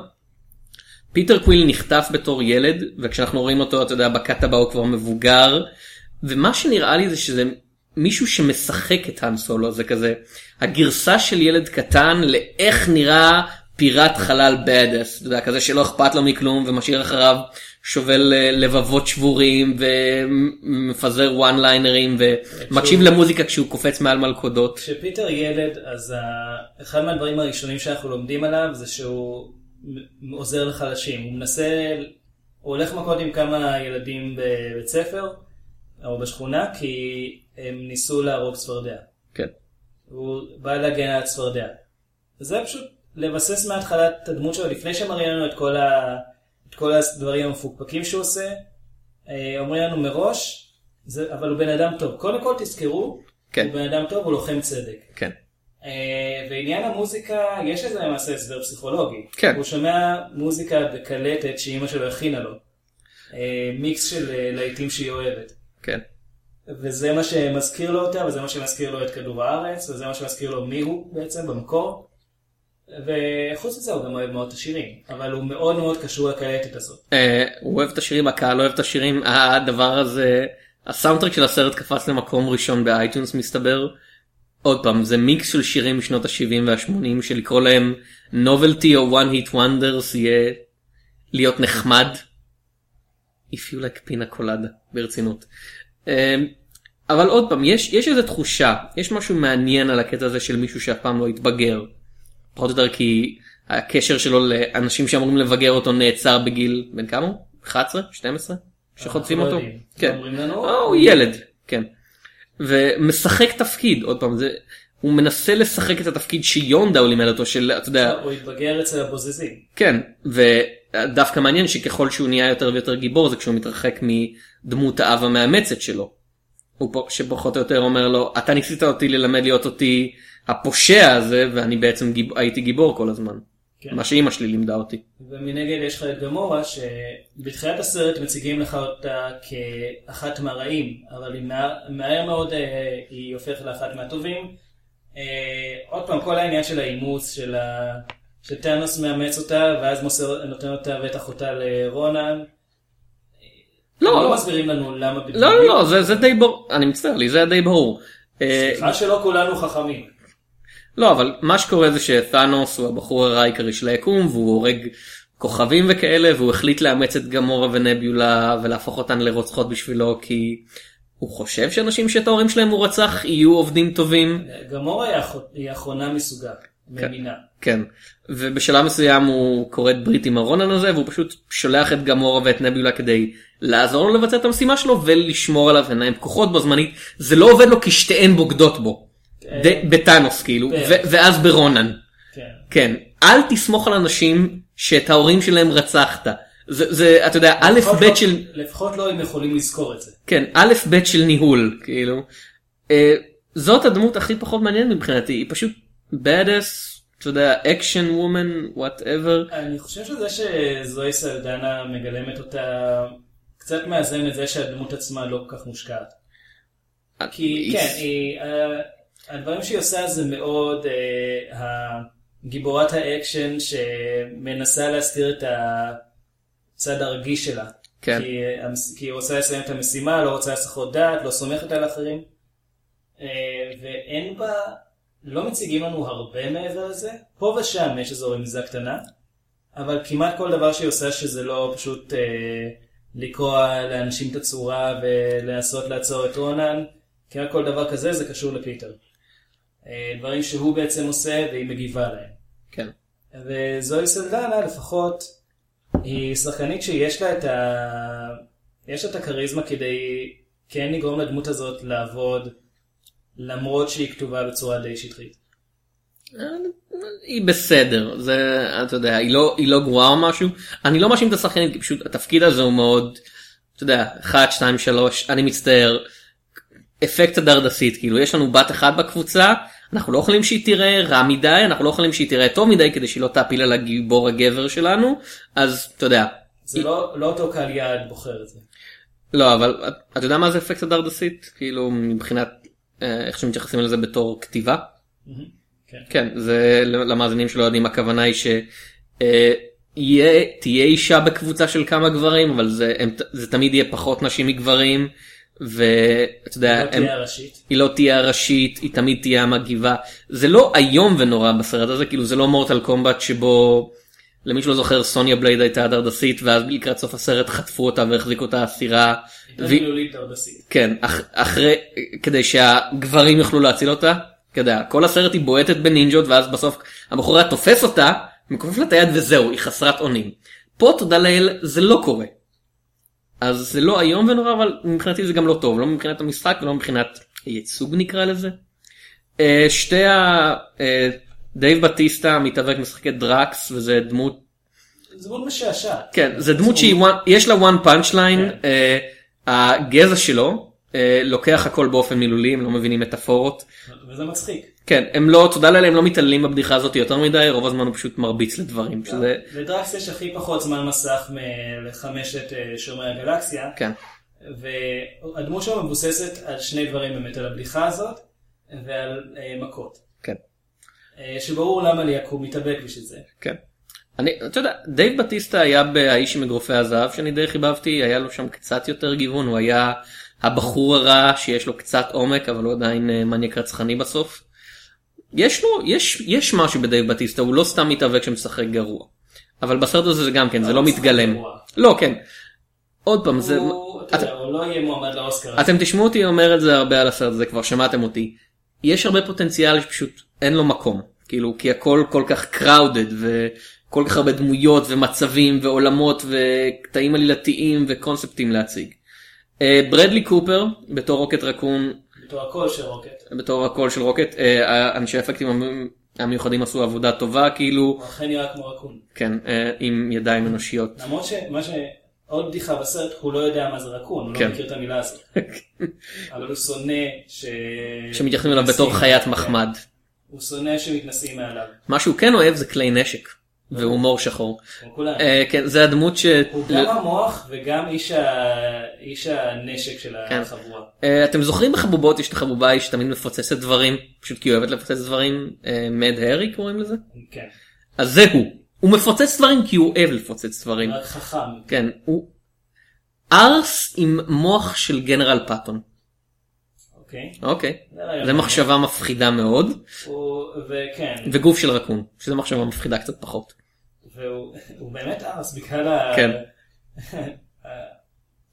פיטר קוויל נחטף בתור ילד, וכשאנחנו רואים אותו, אתה יודע, בקאט הבא הוא כבר מבוגר, ומה שנראה לי זה שזה מישהו שמשחק את האן סולו, זה כזה, הגרסה של ילד קטן לאיך נראה פיראט חלל בדס, אתה יודע, כזה שלא אכפת לו מכלום ומשאיר אחריו שובל לבבות שבורים ומפזר וואן ליינרים ומקשיב למוזיקה כשהוא קופץ מעל מלכודות. כשפיטר ילד, אז אחד מהדברים הראשונים שאנחנו לומדים עליו זה שהוא עוזר לחלשים. הוא מנסה, הוא הולך מכות עם כמה ילדים בבית ספר או בשכונה, כי הם ניסו להרוג צפרדע. כן. הוא בא להגן על צפרדע. וזה פשוט לבסס מההתחלה את הדמות שלו, לפני שמראים לנו את כל, ה... את כל הדברים המפוקפקים שהוא עושה, אומרים לנו מראש, זה... אבל הוא בן אדם טוב. קודם כל תזכרו, כן. הוא בן אדם טוב, הוא לוחם צדק. כן. ועניין המוזיקה, יש לזה למעשה הסבר פסיכולוגי. כן. הוא שומע מוזיקה בקלטת שאימא שלו הכינה לו. מיקס של להיטים שהיא אוהבת. כן. וזה מה שמזכיר לו אותה, וזה מה שמזכיר לו את כדור הארץ, וזה מה שמזכיר לו מי הוא בעצם במקור. וחוץ מזה הוא גם אוהב מאוד את השירים, אבל הוא מאוד מאוד קשור לקלטת הזאת. הוא אוהב את השירים, הקהל אוהב את השירים, הדבר הזה, הסאונדטרק של הסרט קפץ למקום ראשון באייטונס מסתבר. עוד פעם, זה מיקס של שירים משנות ה-שבעים וה-שמונים, שלקרוא להם novelty או one hit wonders יהיה להיות נחמד. If you like pina colada, ברצינות. אבל עוד פעם, יש, יש איזו תחושה, יש משהו מעניין על הקטע הזה של מישהו שאף פעם לא התבגר. פחות או יותר כי הקשר שלו לאנשים שאמורים לבגר אותו נעצר בגיל, בין כמה? אחת עשרה? שתים עשרה? שחוצים אותו? כן. הוא ילד, כן. ומשחק תפקיד, עוד פעם, זה, הוא מנסה לשחק את התפקיד שיונדאו לימד אותו של, אתה יודע... הוא התבגר אצל הבוזזים. כן, ודווקא מעניין שככל שהוא נהיה יותר ויותר גיבור, זה כשהוא מתרחק מדמות האב המאמצת שלו. הוא פה, שפחות או יותר אומר לו, אתה ניסית אותי ללמד להיות אותי הפושע הזה, ואני בעצם גיב, הייתי גיבור כל הזמן. כן. מה שאימא שלי לימדה אותי. ומנגד יש לך את גמורה, שבתחילת הסרט מציגים לך אותה כאחת מהרעים, אבל מהר מאוד היא הופכת לאחת מהטובים. עוד פעם, כל העניין של האימוץ, של, ה... של טאנוס מאמץ אותה, ואז מוסר, נותן אותה ואת אחותה לרונן. לא, לא מסבירים לנו למה בדיוק. לא, לא, לא, זה, זה די ברור, אני מצטער לי, זה די ברור. סליחה שלא כולנו חכמים. לא, אבל מה שקורה זה שתאנוס הוא הבחור הרע העיקרי של היקום, והוא הורג כוכבים וכאלה, והוא החליט לאמץ את גמורה ונביולה, ולהפוך אותן לרוצחות בשבילו, כי הוא חושב שאנשים שאת ההורים שלהם הוא רצח יהיו עובדים טובים. גמורה היא האחרונה מסוגה, ממינה. כן, ובשלב מסוים הוא קורא ברית עם הרונן הזה, והוא פשוט שולח את גמורה ואת נביולה כדי לעזור לו לבצע את המשימה שלו, ולשמור עליו עיניים כוחות בו זמנית. זה לא עובד לו כי שתיהן בוגדות בו. בטאנוס כאילו, ואז ברונן. כן, אל תסמוך על אנשים שאת ההורים שלהם רצחת. זה, אתה יודע, א' ב' של... לפחות לא הם יכולים לזכור את זה. כן, א' ב' של ניהול, כאילו. זאת הדמות הכי פחות מעניינת מבחינתי, היא פשוט badass, אתה יודע, action woman, whatever. אני חושב שזה שזוהי סלדנה מגלמת אותה, קצת מאזן את זה שהדמות עצמה לא כל כך מושקעת. כי כן, הדברים שהיא עושה זה מאוד גיבורת האקשן שמנסה להסתיר את הצד הרגיש שלה. כן. כי היא רוצה לסיים את המשימה, לא רוצה לסחות דעת, לא סומכת על אחרים. ואין בה, לא מציגים לנו הרבה מעבר לזה. פה ושם יש איזו רמיזה קטנה, אבל כמעט כל דבר שהיא עושה שזה לא פשוט לקרוא לאנשים את הצורה ולנסות לעצור את רונן, כמעט כל דבר כזה זה קשור לפיטר. דברים שהוא בעצם עושה והיא מגיבה להם. כן. וזוהי סלדנה לפחות היא שחקנית שיש לה את ה... יש לה את הקריזמה כדי כן לגרום לדמות הזאת לעבוד למרות שהיא כתובה בצורה די שטחית. היא בסדר, זה, אתה יודע, היא לא, היא לא גרועה או משהו. אני לא מאשים את השחקנית, כי פשוט התפקיד הזה הוא מאוד, אתה יודע, אחת, שתיים, שלוש, אני מצטער, אפקט הדרדסית, כאילו, יש לנו בת אחת בקבוצה, אנחנו לא יכולים שהיא תראה רע מדי, אנחנו לא יכולים שהיא תראה טוב מדי, כדי שהיא לא תאפיל על הגיבור הגבר שלנו, אז, אתה יודע. זה היא... לא, לא אותו קהל יעד בוחר את זה. לא, אבל, אתה יודע מה זה אפקט הדרדסית? כאילו, מבחינת, איך שמתייחסים לזה בתור כתיבה? כן. כן, זה למאזינים שלא יודעים, הכוונה היא שתהיה אישה בקבוצה של כמה גברים, אבל זה, הם, זה תמיד יהיה פחות נשים מגברים, ואתה יודע, היא לא תהיה הראשית. היא לא תהיה הראשית, היא תמיד תהיה המגיבה. זה לא איום ונורא בסרט הזה, כאילו זה לא מורטל קומבט שבו, למי שלא זוכר, סוניה בלייד הייתה דרדסית, ואז לקראת סוף הסרט חטפו אותה והחזיקו אותה אסירה. הייתה מילולית דרדסית. כן, אחרי, כדי שהגברים יוכלו להציל אותה. כדע, כל הסרט היא בועטת בנינג'ות, ואז בסוף הבחורה תופס אותה, מכופף לה את היד וזהו, היא חסרת אונים. פה תודה לאל, זה לא קורה. אז זה לא היום ונורא, אבל מבחינתי זה גם לא טוב, לא מבחינת המשחק ולא מבחינת ייצוג נקרא לזה. שתי ה... דייב בטיסטה מתאבק משחק את דרקס, וזה דמות... זה דמות משעשעת. כן, זה דמות שיש לה one punch line, הגזע שלו, לוקח הכל באופן מילולי, הם לא מבינים מטאפורות. וזה מצחיק. כן, הם לא, תודה לאלה, הם לא מתעללים בבדיחה הזאת יותר מדי, רוב הזמן הוא פשוט מרביץ לדברים. שזה... לדרקס יש הכי פחות זמן מסך לחמשת שומרי הגלקסיה. כן. והדמות שלו מבוססת על שני דברים באמת, על הבדיחה הזאת ועל מכות. כן. שברור למה ליעקוב מתאבק בשביל זה. כן. אני, אתה יודע, דייב בטיסטה היה באיש עם אגרופי הזהב שאני די חיבבתי, היה לו שם קצת יותר גיוון, הוא היה הבחור הרע שיש לו קצת עומק, אבל הוא עדיין מניאק רצחני בסוף. יש לו, יש, יש משהו בדייב בטיסטה, הוא לא סתם מתאבק שמשחק גרוע. אבל בסרט הזה זה גם כן, זה לא מתגלם. לא, כן. עוד פעם, זה... אתה יודע, הוא לא יהיה מועמד לאוסקר. אתם תשמעו אותי אומר את זה הרבה על הסרט הזה, כבר שמעתם אותי. יש הרבה פוטנציאל שפשוט אין לו מקום. כאילו, כי הכל כל כך קראודד, וכל כך הרבה דמויות, ומצבים, ועולמות, וקטעים עלילתיים, וקונספטים להציג. ברדלי קופר, בתור רוקט רקון, בתור הקול של רוקט. בתור הקול של רוקט, אנשי האפקטים המיוחדים עשו עבודה טובה, כאילו... הוא אכן נראה כמו רקון. כן, עם ידיים אנושיות. למרות שמה ש... עוד בדיחה בסרט, הוא לא יודע מה זה רקון, הוא לא מכיר את המילה הזאת. אבל הוא שונא ש... שמתייחסים אליו בתור חיית מחמד. הוא שונא שמתנסים מעליו. מה שהוא כן אוהב זה כלי נשק, והומור שחור. כן, זה הדמות ש... הוא גם המוח וגם איש הנשק של החבורה. אתם זוכרים בחבובות, יש את החבובה היא שתמיד מפוצצת דברים, פשוט כי היא אוהבת לפוצץ דברים, מד הרי קוראים לזה? כן. אז זה הוא. הוא מפוצץ דברים כי הוא אוהב לפוצץ דברים. רק חכם. כן, הוא ארס עם מוח של גנרל פאטון. אוקיי. אוקיי. זה מחשבה מפחידה מאוד. וכן. וגוף של רקון, שזה מחשבה מפחידה קצת פחות. והוא באמת ארס בגלל ה... כן.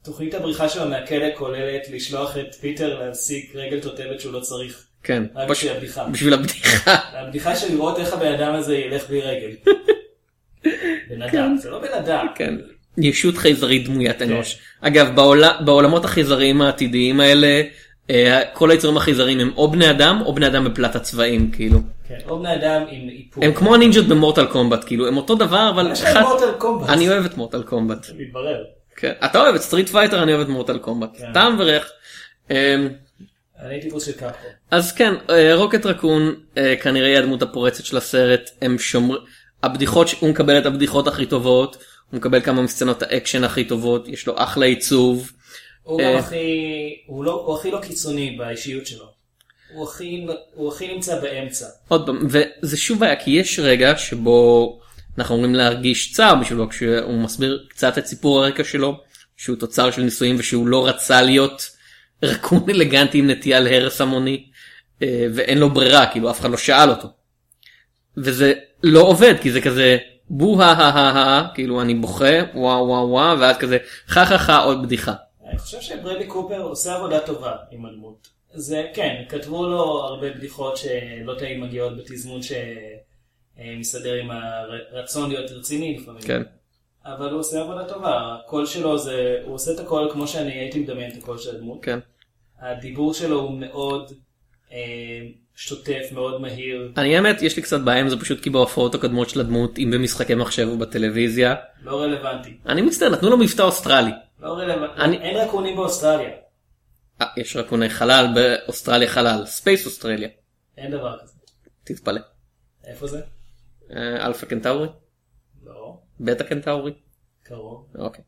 תוכנית הבריחה שלו מהכלא כוללת לשלוח את פיטר להשיג רגל תותבת שהוא לא צריך. כן. רק בשביל הבדיחה. בשביל הבדיחה. הבדיחה של לראות איך הבן אדם הזה ילך בלי רגל. בן אדם, זה לא בן אדם. כן. ישות חייזרית דמוית אנוש. אגב, בעולמות החייזריים העתידיים האלה, כל היצורים החייזריים הם או בני אדם, או בני אדם בפלט הצבעים, כאילו. כן, או בני אדם עם איפור. הם כמו הנינג'ות במורטל קומבט, כאילו, הם אותו דבר, אבל... יש להם מורטל קומבט. אני אוהב את מורטל קומבט. זה מתברר. כן. אתה אוהב את סטריט פייטר, אני אוהב את מורטל קומבט. טעם וריח. אני הייתי פוס של קאפו. אז כן, רוקט רקון כנראה היא הדמות הפורצת של הסרט, הם שומר... הבדיחות, הוא מקבל את הבדיחות הכי טובות, הוא מקבל כמה מסצנות האקשן הכי טובות, יש לו אחלה עיצוב. הוא גם הכי, הוא לא, הוא הכי לא קיצוני באישיות שלו. הוא הכי, הוא הכי נמצא באמצע. עוד פעם, וזה שוב בעיה, כי יש רגע שבו אנחנו אומרים להרגיש צער בשבילו, כשהוא מסביר קצת את סיפור הרקע שלו, שהוא תוצר של ניסויים ושהוא לא רצה להיות רקון אלגנטי עם נטייה להרס המוני, ואין לו ברירה, כאילו אף אחד לא שאל אותו. וזה לא עובד, כי זה כזה בוהה, הה, כאילו אני בוכה, וואו וואו וואו, ואז כזה חה חה חה עוד בדיחה. אני חושב שברדלי קופר עושה עבודה טובה עם הדמות. זה כן, כתבו לו הרבה בדיחות שלא תאים מגיעות בתזמון שמסתדר עם הרצון להיות רציני לפעמים. כן. אבל הוא עושה עבודה טובה, הקול שלו זה, הוא עושה את הקול כמו שאני הייתי מדמיין את הקול של הדמות. כן. הדיבור שלו הוא מאוד אה, שוטף, מאוד מהיר. אני האמת, יש לי קצת בעיה עם זה פשוט כי בהופעות הקודמות של הדמות, אם במשחקי מחשב ובטלוויזיה. לא רלוונטי. אני מצטער, נתנו לו מבטא אוסטרלי. לא רלוונטי. אני... אין רקונים באוסטרליה. 아, יש רקוני חלל באוסטרליה חלל, ספייס אוסטרליה. אין דבר כזה. תתפלא. איפה זה? אלפא קנטאורי? לא. בטא קנטאורי? קרוב. אוקיי.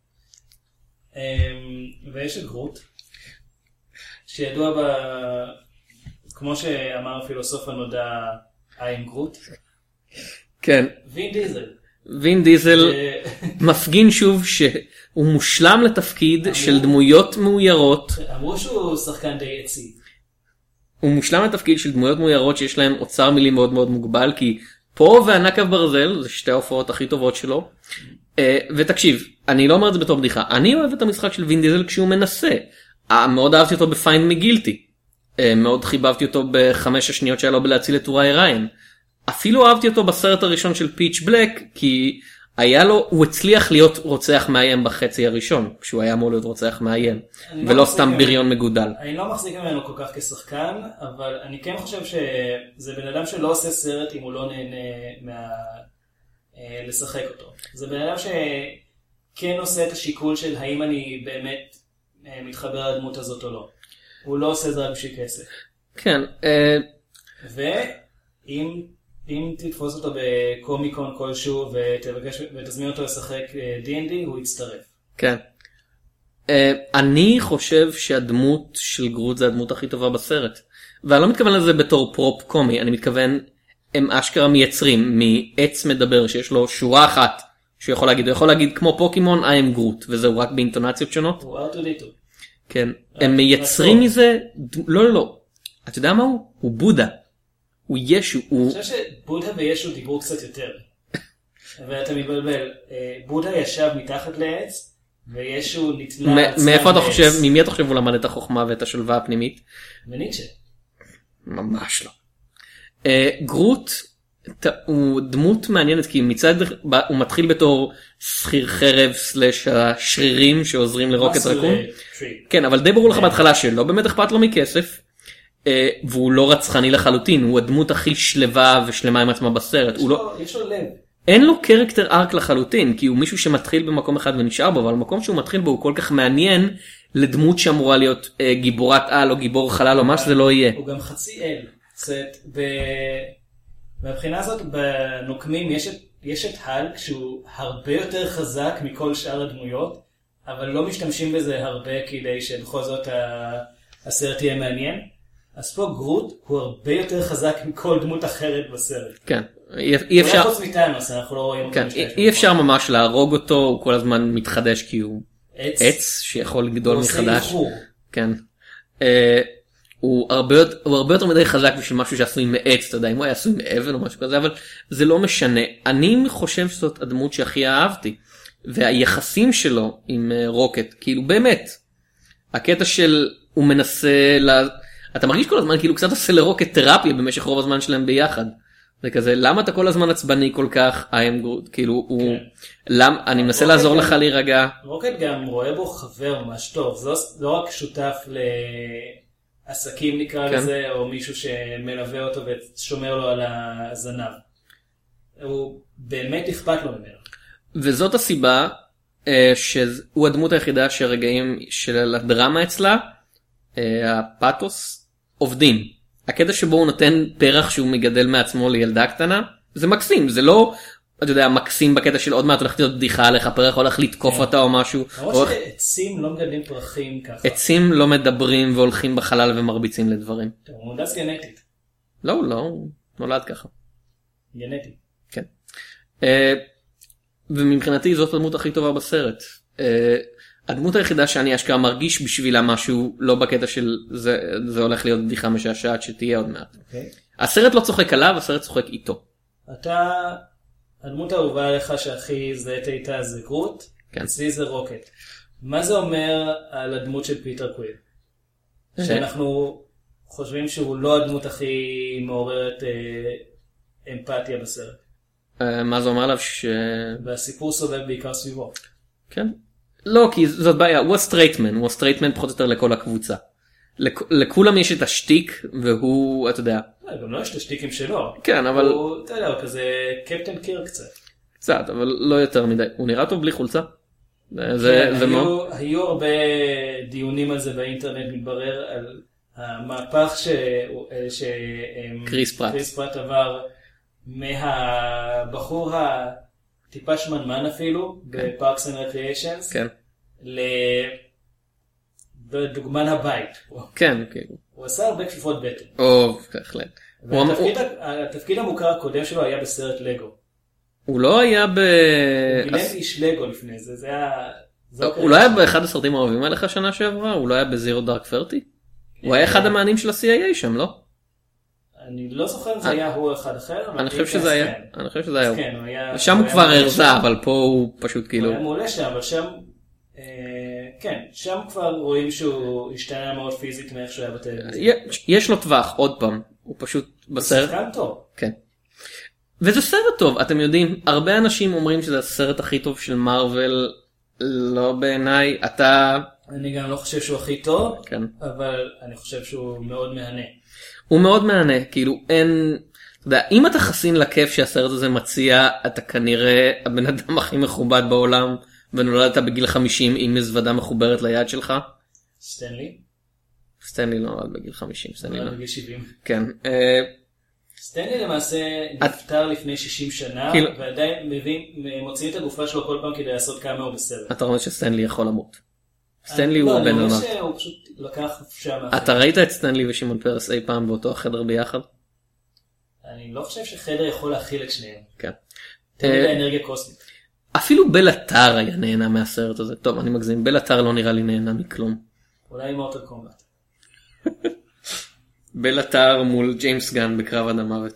ויש את גרוט, שידוע ב... כמו שאמר הפילוסוף הנודע, I'm גרוט. כן. וין דיזל. וין דיזל מפגין שוב שהוא מושלם לתפקיד של דמויות מאוירות. אמרו שהוא שחקן די עצי. הוא מושלם לתפקיד של דמויות מאוירות שיש להם אוצר מילים מאוד מאוד מוגבל, כי פה וענק ברזל זה שתי ההופעות הכי טובות שלו. ותקשיב, אני לא אומר את זה בתור בדיחה, אני אוהב את המשחק של וין דיזל כשהוא מנסה. מאוד אהבתי אותו בפיינד מי גילטי. מאוד חיבבתי אותו בחמש השניות שהיה לו בלהציל את טוראי ריין. אפילו אהבתי אותו בסרט הראשון של פיץ' בלק, כי היה לו, הוא הצליח להיות רוצח מאיים בחצי הראשון, כשהוא היה אמור להיות רוצח מאיים, ולא סתם בריון מגודל. אני לא מחזיק ממנו כל כך כשחקן, אבל אני כן חושב שזה בן אדם שלא עושה סרט אם הוא לא נהנה מה... לשחק אותו. זה בן אדם שכן עושה את השיקול של האם אני באמת מתחבר לדמות הזאת או לא. הוא לא עושה זה רק בשביל כסף. כן. ואם אם תתפוס אותו בקומיקון כלשהו ותבקש, ותזמין אותו לשחק די אנד די, הוא יצטרף. כן. אני חושב שהדמות של גרוט זה הדמות הכי טובה בסרט. ואני לא מתכוון לזה בתור פרופ קומי, אני מתכוון, הם אשכרה מייצרים מעץ מדבר שיש לו שורה אחת שהוא יכול להגיד, הוא יכול להגיד כמו פוקימון, I am גרוט, וזהו רק באינטונציות שונות. הוא ארטודיטו. כן. הם מייצרים מזה, לא לא לא. אתה יודע מה הוא? הוא בודה. הוא ישו. אני חושב שבודה וישו דיברו קצת יותר. ואתה מתבלבל. בודה ישב מתחת לעץ, וישו נתלה עצמה. מאיפה אתה חושב, ממי אתה חושב הוא למד את החוכמה ואת השלווה הפנימית? מניטשה. ממש לא. גרוט הוא דמות מעניינת, כי מצד הוא מתחיל בתור שכיר חרב סלש השרירים שעוזרים לרוקט רקון. כן, אבל די ברור לך בהתחלה שלא באמת אכפת לו מכסף. והוא לא רצחני לחלוטין, הוא הדמות הכי שלווה ושלמה עם עצמה בסרט. יש לו לב. אין לו קרקטר ארק לחלוטין, כי הוא מישהו שמתחיל במקום אחד ונשאר בו, אבל המקום שהוא מתחיל בו הוא כל כך מעניין לדמות שאמורה להיות גיבורת על או גיבור חלל או מה שזה לא יהיה. הוא גם חצי אל. מהבחינה הזאת בנוקמים יש את הלק שהוא הרבה יותר חזק מכל שאר הדמויות, אבל לא משתמשים בזה הרבה כדי שבכל זאת הסרט יהיה מעניין. אז פה גרוט הוא הרבה יותר חזק מכל דמות אחרת בסרט. כן, אי אפשר... הוא לא חוץ מטאנוס, אנחנו לא רואים אותו. כן, אי אפשר ממש להרוג אותו, הוא כל הזמן מתחדש כי הוא עץ שיכול לגדול מחדש. הוא עושה איחור. כן. הוא הרבה יותר מדי חזק בשביל משהו שעשוי מעץ, אתה יודע, אם הוא היה עשוי מאבן או משהו כזה, אבל זה לא משנה. אני חושב שזאת הדמות שהכי אהבתי. והיחסים שלו עם רוקט, כאילו באמת, הקטע של הוא מנסה, לה... אתה מרגיש כל הזמן כאילו קצת עושה לרוקט תרפיה במשך רוב הזמן שלהם ביחד. זה כזה, למה אתה כל הזמן עצבני כל כך, I am good, כאילו הוא, למה, אני מנסה לעזור לך להירגע. רוקט גם רואה בו חבר ממש טוב, לא רק שותף לעסקים נקרא לזה, או מישהו שמלווה אותו ושומר לו על הזנב. הוא באמת אכפת לו ממנו. וזאת הסיבה שהוא הדמות היחידה שהרגעים של הדרמה אצלה, הפאטוס, עובדים. הקטע שבו הוא נותן פרח שהוא מגדל מעצמו לילדה קטנה, זה מקסים, זה לא, אתה יודע, מקסים בקטע של עוד מעט הולכת להיות בדיחה עליך, פרח הולך לתקוף אותה או משהו. למרות שעצים לא מגדלים פרחים ככה. עצים לא מדברים והולכים בחלל ומרביצים לדברים. הוא מונדס גנטית. לא, לא, נולד ככה. גנטית. כן. ומבחינתי זאת הדמות הכי טובה בסרט. הדמות היחידה שאני אשכרה מרגיש בשבילה משהו לא בקטע של זה, זה הולך להיות בדיחה משעשעת שתהיה עוד מעט. Okay. הסרט לא צוחק עליו, הסרט צוחק איתו. אתה, הדמות האהובה עליך שהכי זהית איתה זה גרוט, כן. אצלי זה רוקט. מה זה אומר על הדמות של פיטר קוויל? שאנחנו חושבים שהוא לא הדמות הכי מעוררת אה, אמפתיה בסרט. אה, מה זה אומר עליו ש... והסיפור סובב בעיקר סביבו. כן. לא, כי זאת בעיה, הוא הסטרייטמן, הוא הסטרייטמן פחות או יותר לכל הקבוצה. לכ- לכולם יש את השטיק, והוא, אתה יודע... גם לא יש את השטיקים שלו. כן, אבל... הוא, אתה יודע, הוא כזה קפטן קיר קצת. קצת, אבל לא יותר מדי. הוא נראה טוב בלי חולצה. זה, כן, זה היו, מאוד... היו הרבה דיונים על זה באינטרנט, מתברר על המהפך ש... ש... קריס פרט. קריס פרט עבר מהבחור ה... טיפה שמנמן אפילו, בפארקס אנד רקריאיישנס, לדוגמן הבית. כן, כאילו. הוא עשה הרבה כפיפות בטן. או, בהחלט. והתפקיד המוכר הקודם שלו היה בסרט לגו. הוא לא היה ב... הוא גילם איש לגו לפני זה, זה היה... הוא לא היה באחד הסרטים האהובים עליך שנה שעברה? הוא לא היה בזירו דארק פרטי? הוא היה אחד המענים של ה-סי איי איי שם, לא? אני לא זוכר אם זה היה הוא אחד אחר. אני חושב שזה היה, אני חושב שזה היה. כן, הוא היה... שם הוא כבר הרזה, אבל פה הוא פשוט כאילו... הוא היה מעולה שם, אבל שם... כן, שם כבר רואים שהוא השתנה מאוד פיזית מאיך שהוא היה בטלוויזיה. יש לו טווח, עוד פעם. הוא פשוט בסרט... הוא שחקן טוב. כן. וזה סרט טוב, אתם יודעים, הרבה אנשים אומרים שזה הסרט הכי טוב של מארוול, לא בעיניי, אתה... אני גם לא חושב שהוא הכי טוב, כן. אבל אני חושב שהוא מאוד מהנה. הוא מאוד מהנה, כאילו אין, אתה יודע, אם אתה חסין לכיף שהסרט הזה מציע, אתה כנראה הבן אדם הכי מכובד בעולם, ונולדת בגיל חמישים עם מזוודה מחוברת ליד שלך. סטנלי? סטנלי לא נולד בגיל חמישים, סטנלי לא. בגיל שבעים. כן. סטנלי למעשה נפטר לפני שישים שנה, ועדיין מוציאים את הגופה שלו כל פעם כדי לעשות כמה הוא בסרט. אתה רואה שסטנלי יכול למות. סטנלי הוא בן אדם. אדם. הוא פשוט לקח חופשה מאחר. אתה ראית את סטנלי ושמעון פרס אי פעם באותו החדר ביחד? אני לא חושב שחדר יכול להכיל את שניהם. כן. תמיד האנרגיה קוסמית. אפילו בלטר היה נהנה מהסרט הזה. טוב, אני מגזים. בלטר לא נראה לי נהנה מכלום. אולי מורטל קומבט. בלטר מול ג'יימס גן בקרב עד המוות.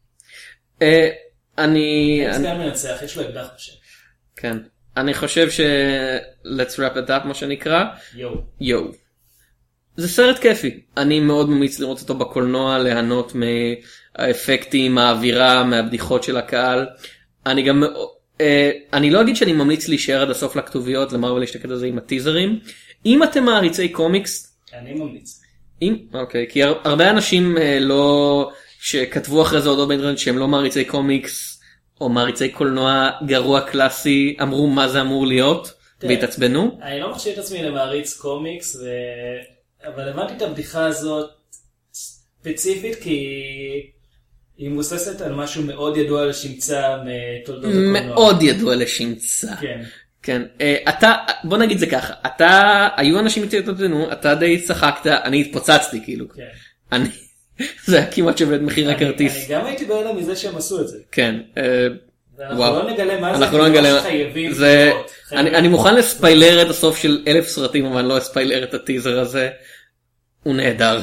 אני... ג'יימס גן מנצח, יש לו אקדח בשם. כן. אני חושב ש... let's wrap it up מה שנקרא. יו. יו. זה סרט כיפי. אני מאוד ממליץ לראות אותו בקולנוע, ליהנות מהאפקטים, מהאווירה, מהבדיחות של הקהל. אני גם... אני לא אגיד שאני ממליץ להישאר עד הסוף לכתוביות, למרוויל להשתקד על זה עם הטיזרים. אם אתם מעריצי קומיקס... אני ממליץ. אם... אוקיי, כי הרבה אנשים לא... שכתבו אחרי זה עוד באינטרנט שהם לא מעריצי קומיקס, או מעריצי קולנוע גרוע קלאסי, אמרו מה זה אמור להיות, והתעצבנו. אני לא מחשיב את עצמי למעריץ קומיקס, ו... אבל הבנתי את הבדיחה הזאת ספציפית, כי היא מבוססת על משהו מאוד ידוע לשמצה מתולדות הקולנוע. מאוד ידוע לשמצה. כן. כן. אתה, בוא נגיד זה ככה, אתה, היו אנשים התעצבנו, אתה די צחקת, אני התפוצצתי כאילו. כן. אני... זה היה כמעט שווה את מחיר הכרטיס. אני גם הייתי בהלם מזה שהם עשו את זה. כן. אנחנו לא נגלה מה זה, אנחנו לא נגלה. אני מוכן לספיילר את הסוף של אלף סרטים, אבל אני לא אספיילר את הטיזר הזה. הוא נהדר.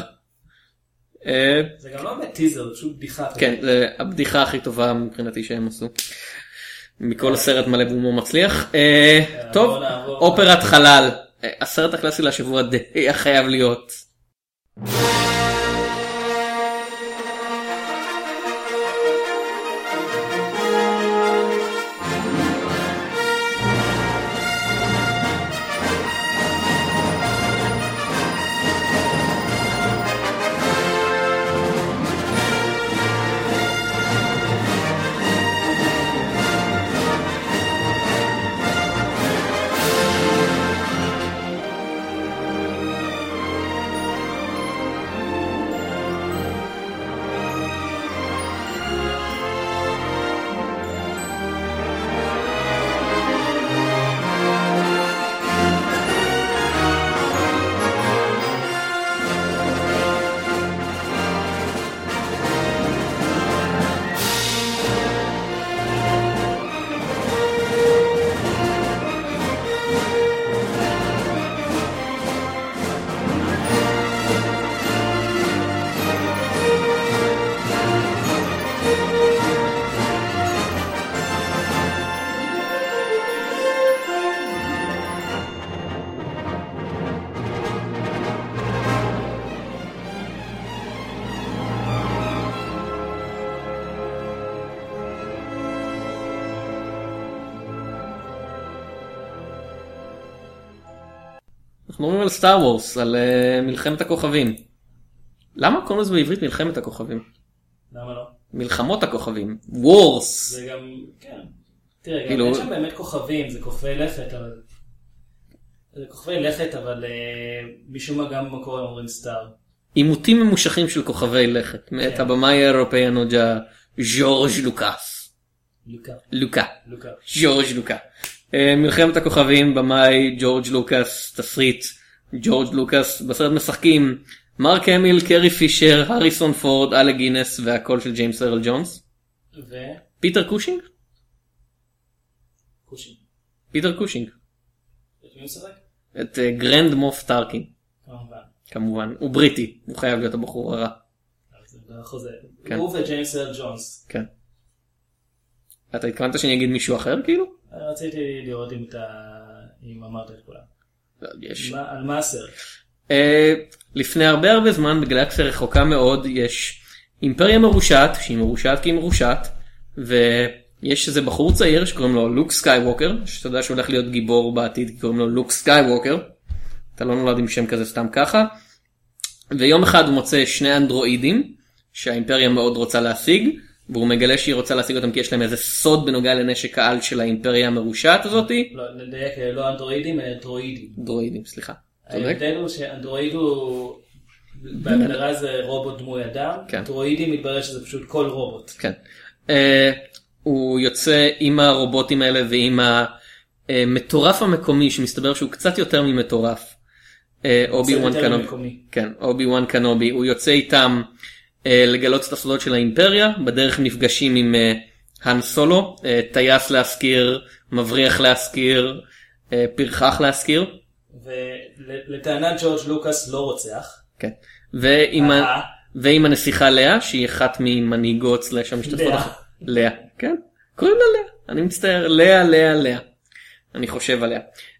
זה גם לא באמת טיזר, זה פשוט בדיחה. כן, זה הבדיחה הכי טובה מבחינתי שהם עשו. מכל הסרט מלא בומור מצליח. טוב, אופרת חלל. הסרט הקלאסי לשבוע די היה חייב להיות. אנחנו אומרים על סטאר וורס, על uh, מלחמת הכוכבים. למה קוראים לזה בעברית מלחמת הכוכבים? למה לא? מלחמות הכוכבים. וורס. זה גם, כן. תראה, כאילו... גם יש שם באמת כוכבים, זה כוכבי לכת, אבל... זה כוכבי לכת, אבל uh, משום מה גם במקור הם אומרים סטאר. עימותים ממושכים של כוכבי לכת, מאת כן. הבמאי האירופאי הנודע ז'ורג' לוקאס. לוקה. לוקה. לוקה. ז'ורג' לוקה. מלחמת הכוכבים, במאי ג'ורג' לוקאס, תסריט ג'ורג' לוקאס. בסרט משחקים מרק המיל, קרי פישר, הריסון פורד, אלק גינס והקול של ג'יימס ארל ג'ונס. ו... פיטר קושינג? קושינג. פיטר קושינג. את מי הוא משחק? את גרנד מוף טארקין. כמובן. כמובן. הוא בריטי, הוא חייב להיות הבחור הרע. זה חוזה. כן. הוא וג'יימס ארל ג'ונס. כן. אתה התכוונת שאני אגיד מישהו אחר כאילו? רציתי לראות אם אתה... אם אמרת את כולם. יש. מה, על מה הסרט? Uh, לפני הרבה הרבה זמן בגלקסיה רחוקה מאוד יש אימפריה מרושעת, שהיא מרושעת כי היא מרושעת, ויש איזה בחור צעיר שקוראים לו לוק סקייווקר, שאתה יודע שהוא הולך להיות גיבור בעתיד כי קוראים לו לוק סקייווקר, אתה לא נולד עם שם כזה סתם ככה, ויום אחד הוא מוצא שני אנדרואידים שהאימפריה מאוד רוצה להשיג, והוא מגלה שהיא רוצה להשיג אותם כי יש להם איזה סוד בנוגע לנשק העל של האימפריה המרושעת הזאתי. לא, נדייק, לא אנדרואידים, אלא דרואידים. דרואידים, סליחה. ההבדל הוא שאנדרואיד הוא, בהגדרה זה רובוט דמוי אדם, כן. דרואידים מתברר שזה פשוט כל רובוט. כן. Uh, הוא יוצא עם הרובוטים האלה ועם המטורף המקומי שמסתבר שהוא קצת יותר ממטורף. אובי וואן קנובי. כן, אובי וואן קנובי. הוא יוצא איתם uh, לגלות את הסודות של האימפריה, בדרך נפגשים עם uh, האן סולו, uh, טייס להזכיר, מבריח להזכיר, uh, פרחח להזכיר. ולטענת ג'ורג' לוקאס לא רוצח. כן. ועם, ה... ועם הנסיכה לאה, שהיא אחת ממנהיגות סלש המשתתפות. לאה. לאה, כן. קוראים לה לאה. אני מצטער. לאה, לאה, לאה. אני חושב עליה.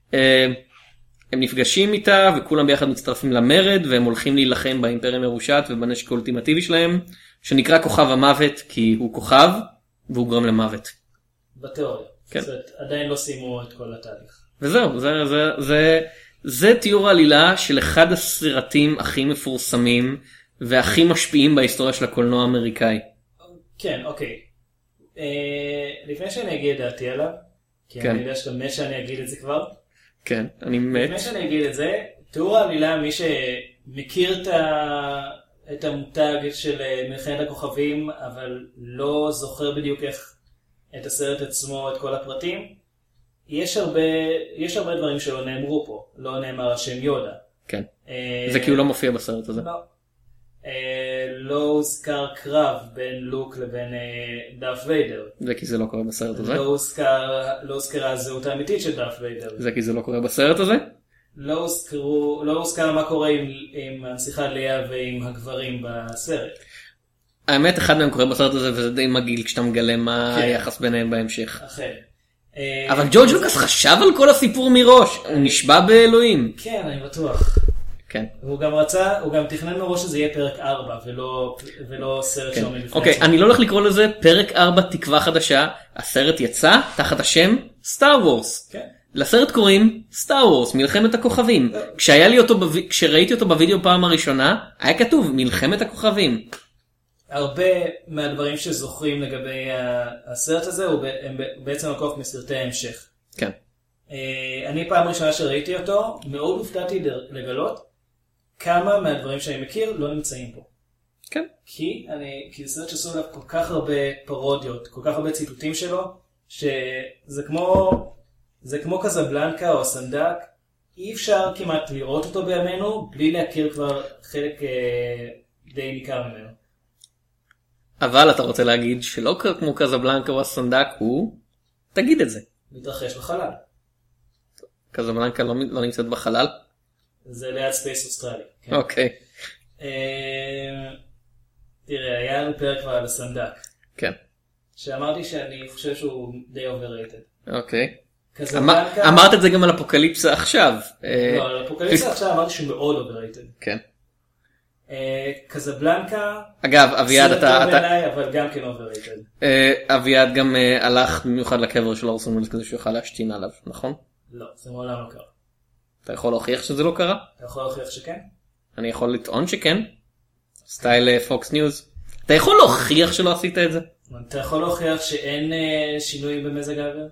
הם נפגשים איתה וכולם ביחד מצטרפים למרד, והם הולכים להילחם באימפריה מרושעת ובנשק האולטימטיבי שלהם, שנקרא כוכב המוות, כי הוא כוכב והוא גורם למוות. בתיאוריה. כן. זאת אומרת, עדיין לא סיימו את כל התהליך. וזהו, זה, זה, זה, זה תיאור העלילה של אחד הסרטים הכי מפורסמים והכי משפיעים בהיסטוריה של הקולנוע האמריקאי. כן, אוקיי. אה, לפני שאני אגיד את דעתי עליו, כי כן. אני יודע שאתה מת שאני אגיד את זה כבר. כן, אני מת. לפני שאני אגיד את זה, תיאור העלילה, מי שמכיר את, ה... את המותג של מלחמת הכוכבים, אבל לא זוכר בדיוק איך את הסרט עצמו, את כל הפרטים, יש הרבה, יש הרבה דברים שלא נאמרו פה. לא נאמר השם יודה. כן. זה כי הוא לא מופיע בסרט הזה. לא. לא הוזכר קרב בין לוק לבין דארף ויידר. זה כי זה לא קורה בסרט הזה. לא הוזכר, לא הוזכרה הזהות האמיתית של דארף ויידר. זה כי זה לא קורה בסרט הזה. לא הוזכרו, לא הוזכר מה קורה עם, עם הנסיכה לאה ועם הגברים בסרט. האמת, אחד מהם קורה בסרט הזה, וזה די מגעיל כשאתה מגלה מה כן. היחס ביניהם בהמשך. אחר. אבל ג'ורג' לוקאס חשב על כל הסיפור מראש, הוא נשבע באלוהים. כן, אני בטוח. כן. הוא גם רצה, הוא גם תכנן מראש שזה יהיה פרק ארבע, ולא, ולא סרט כן. שעומד בפני אוקיי, עצמו. אני לא הולך לקרוא לזה פרק ארבע תקווה חדשה, הסרט יצא תחת השם סטאר וורס. כן. לסרט קוראים סטאר וורס, מלחמת הכוכבים. כשהיה לי אותו, בו... כשראיתי אותו בווידאו פעם הראשונה, היה כתוב מלחמת הכוכבים. הרבה מהדברים שזוכרים לגבי הסרט הזה, הם בעצם לקוח מסרטי ההמשך. כן. אני פעם ראשונה שראיתי אותו, מאוד הופתעתי לגלות כמה מהדברים שאני מכיר לא נמצאים פה. כן. כי אני, כי זה סרט שעשו עליו כל כך הרבה פרודיות, כל כך הרבה ציטוטים שלו, שזה כמו, זה כמו קזבלנקה או סנדק, אי אפשר כמעט לראות אותו בימינו, בלי להכיר כבר חלק אה, די ניכר ממנו. אבל אתה רוצה להגיד שלא כמו קזבלנקה או הסנדק הוא, תגיד את זה. מתרחש בחלל. קזבלנקה לא, לא נמצאת בחלל? זה ליד ספייס אוסטרלי. כן. אוקיי. אה, תראה, היה לנו פרק כבר על הסנדק. כן. שאמרתי שאני חושב שהוא די overrated. אוקיי. קזבלנקה... אמרת את זה גם על אפוקליפסה עכשיו. לא, על אפוקליפסה עכשיו אמרתי שהוא מאוד overrated. כן. קזבלנקה... אגב, אביעד אתה... סרט טוב בעיניי, אבל גם כן overrated. אביעד גם הלך במיוחד לקבר של אורסון וילס כזה שהוא יוכל להשתין עליו, נכון? לא, זה מעולם לא קרה. אתה יכול להוכיח שזה לא קרה? אתה יכול להוכיח שכן? אני יכול לטעון שכן. סטייל פוקס ניוז. אתה יכול להוכיח שלא עשית את זה? אתה יכול להוכיח שאין שינוי במזג האוויר?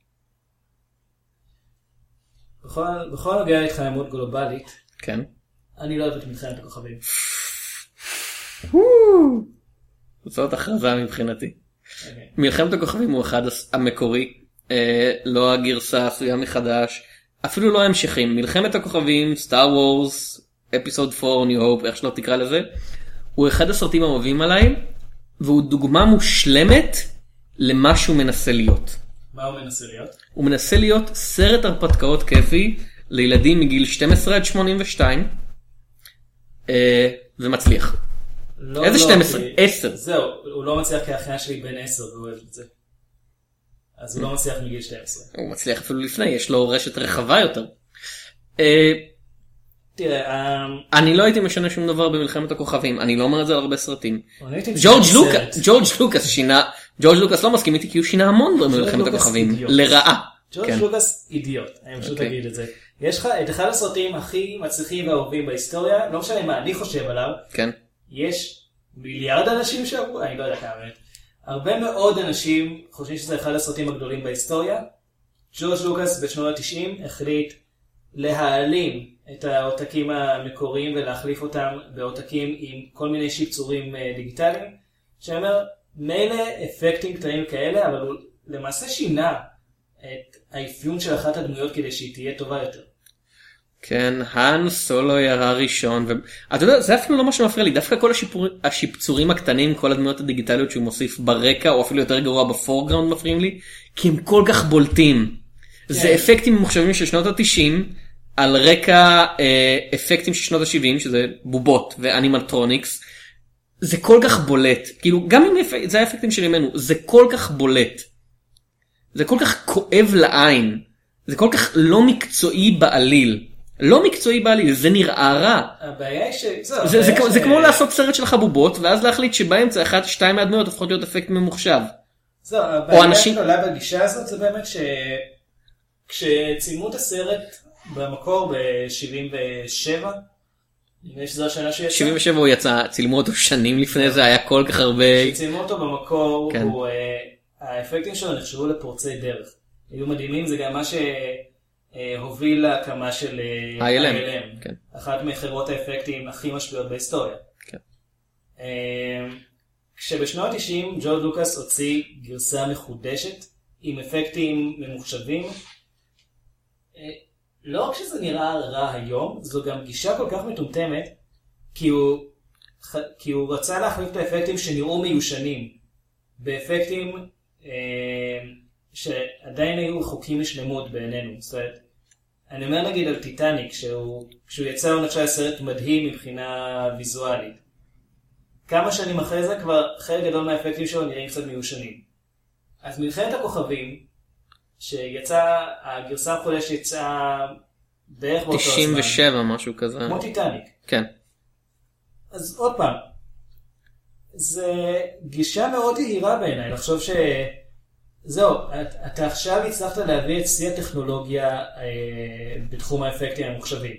בכל נוגע להתחממות גלובלית, כן. אני לא אוהב את מלחמת הכוכבים. זאת הכרזה מבחינתי. מלחמת הכוכבים הוא אחד המקורי, לא הגרסה עשויה מחדש, אפילו לא המשכים. מלחמת הכוכבים, סטאר וורס, אפיסוד ארבע, ניו הופ, איך שלא תקרא לזה, הוא אחד הסרטים האהובים עליי, והוא דוגמה מושלמת למה שהוא מנסה להיות. מה הוא מנסה להיות? הוא מנסה להיות סרט הרפתקאות כיפי לילדים מגיל שתים עשרה עד שמונים ושתיים, ומצליח. לא, איזה לא, שתים עשרה? כי... עשר. זהו, הוא לא מצליח כי האחיין שלי בן עשר והוא אוהב את זה. אז הוא לא מצליח מגיל שתים עשרה. הוא מצליח אפילו לפני, יש לו רשת רחבה יותר. תראה, אני לא הייתי משנה שום דבר במלחמת הכוכבים, אני לא אומר את זה על הרבה סרטים. ג'ורג' לוקאס, ג'ורג' לוקאס שינה, ג'ורג' לוקאס לא מסכים איתי כי הוא שינה המון במלחמת הכוכבים, לרעה. ג'ורג' לוקאס אידיוט, אני פשוט אגיד את זה. יש לך את אחד הסרטים הכי מצליחים ואהובים בהיסטוריה, לא משנה מה אני חושב עליו, יש מיליארד אנשים שאמרו, אני לא יודע כמה באמת, הרבה מאוד אנשים חושבים שזה אחד הסרטים הגדולים בהיסטוריה. ג'ורג' לוקאס בשנות ה-תשעים החליט להעלים את העותקים המקוריים ולהחליף אותם בעותקים עם כל מיני שיפצורים דיגיטליים, שאומר, מילא אפקטים קטנים כאלה, אבל הוא למעשה שינה את האפיון של אחת הדמויות כדי שהיא תהיה טובה יותר. כן, האן סולו ירה ראשון, ואתה יודע, זה אפילו לא מה שמפריע לי, דווקא כל השיפור... השיפצורים הקטנים, כל הדמויות הדיגיטליות שהוא מוסיף ברקע, או אפילו יותר גרוע בפורגראונד מפריעים לי, כי הם כל כך בולטים. כן. זה אפקטים ממוחשבים של שנות ה-תשעים, על רקע אה, אפקטים של שנות ה-שבעים, שזה בובות ואנימלטרוניקס, זה כל כך בולט, כאילו גם אם אפ... זה האפקטים של ימינו, זה כל כך בולט, זה כל כך כואב לעין, זה כל כך לא מקצועי בעליל, לא מקצועי בעליל, זה נראה רע. הבעיה היא ש... זה, זה, זה, זה כמו לעשות סרט של חבובות, ואז להחליט שבאמצע אחת, שתיים מהדמויות הופכות להיות אפקט ממוחשב. זהו, הבעיה שגדולה בגישה הזאת זה באמת ש... כשצילמו את הסרט במקור ב-שבעים ושבע, נראה שזו השנה שיצא. שבעים ושבע הוא יצא, צילמו אותו שנים לפני זה, היה כל כך הרבה... כשצילמו אותו במקור, כן. הוא, האפקטים שלו נחשבו לפורצי דרך. היו מדהימים, זה גם מה שהוביל להקמה של איי אל אם, כן. אחת מחברות האפקטים הכי משפיעות בהיסטוריה. כן. כשבשנות ה-תשעים ג'ורג' לוקאס הוציא גרסה מחודשת עם אפקטים ממוחשבים, לא רק שזה נראה רע היום, זו גם גישה כל כך מטומטמת, כי הוא, כי הוא רצה להחליף את האפקטים שנראו מיושנים, באפקטים אה, שעדיין היו רחוקים משלמות בעינינו. זאת אומרת, אני אומר נגיד על טיטניק, שהוא, כשהוא יצא הוא נחשב סרט מדהים מבחינה ויזואלית. כמה שנים אחרי זה כבר חלק גדול מהאפקטים שלו נראים קצת מיושנים. אז מלחמת הכוכבים, שיצא, הגרסה החודש יצאה בערך באותו הזמן. תשעים ושבע, משהו כזה. כמו טיטניק. כן. אז עוד פעם, זה גישה מאוד יהירה בעיניי, לחשוב ש... זהו, אתה עכשיו הצלחת להביא את שיא הטכנולוגיה אה, בתחום האפקטים המוחשבים.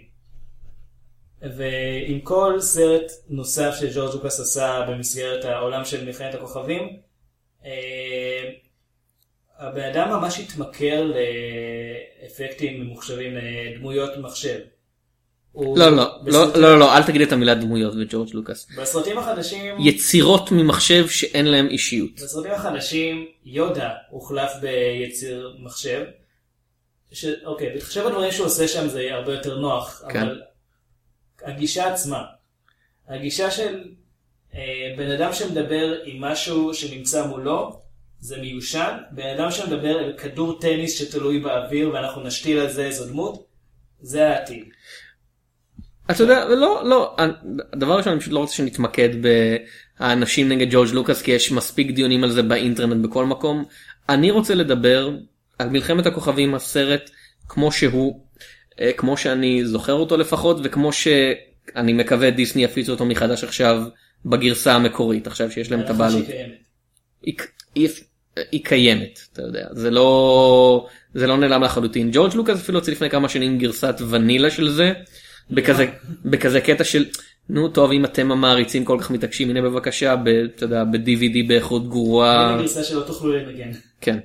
ועם כל סרט נוסף שג'ורג' לוקאס עשה במסגרת העולם של מלחמת הכוכבים, אה, הבן אדם ממש התמכר לאפקטים ממוחשבים, לדמויות מחשב. לא, לא, לא, לא, לא, אל תגיד את המילה דמויות וג'ורג' לוקאס. בסרטים החדשים... יצירות ממחשב שאין להם אישיות. בסרטים החדשים, יודה הוחלף ביציר מחשב. ש... אוקיי, בתחשב הדברים שהוא עושה שם זה הרבה יותר נוח, כן. אבל הגישה עצמה, הגישה של אה, בן אדם שמדבר עם משהו שנמצא מולו, זה מיושן. בן אדם שמדבר על כדור טניס שתלוי באוויר ואנחנו נשתיל על זה איזו דמות, זה העתיד. אתה יודע, לא, לא, הדבר ראשון אני פשוט לא רוצה שנתמקד באנשים נגד ג'ורג' לוקאס, כי יש מספיק דיונים על זה באינטרנט בכל מקום. אני רוצה לדבר על מלחמת הכוכבים, הסרט כמו שהוא, כמו שאני זוכר אותו לפחות, וכמו שאני מקווה דיסני יפיצו אותו מחדש עכשיו בגרסה המקורית, עכשיו שיש להם את הבעלות. היא, היא, היא קיימת, אתה יודע, זה לא, זה לא נעלם לחלוטין. ג'ורג' לוקאס אפילו הוציא לפני כמה שנים גרסת ונילה של זה, בכזה, בכזה קטע של, נו טוב, אם אתם המעריצים כל כך מתעקשים, הנה בבקשה, ב, אתה יודע, ב-די וי די באיכות גרועה. הנה גרסה שלא תוכלו לנגן. כן.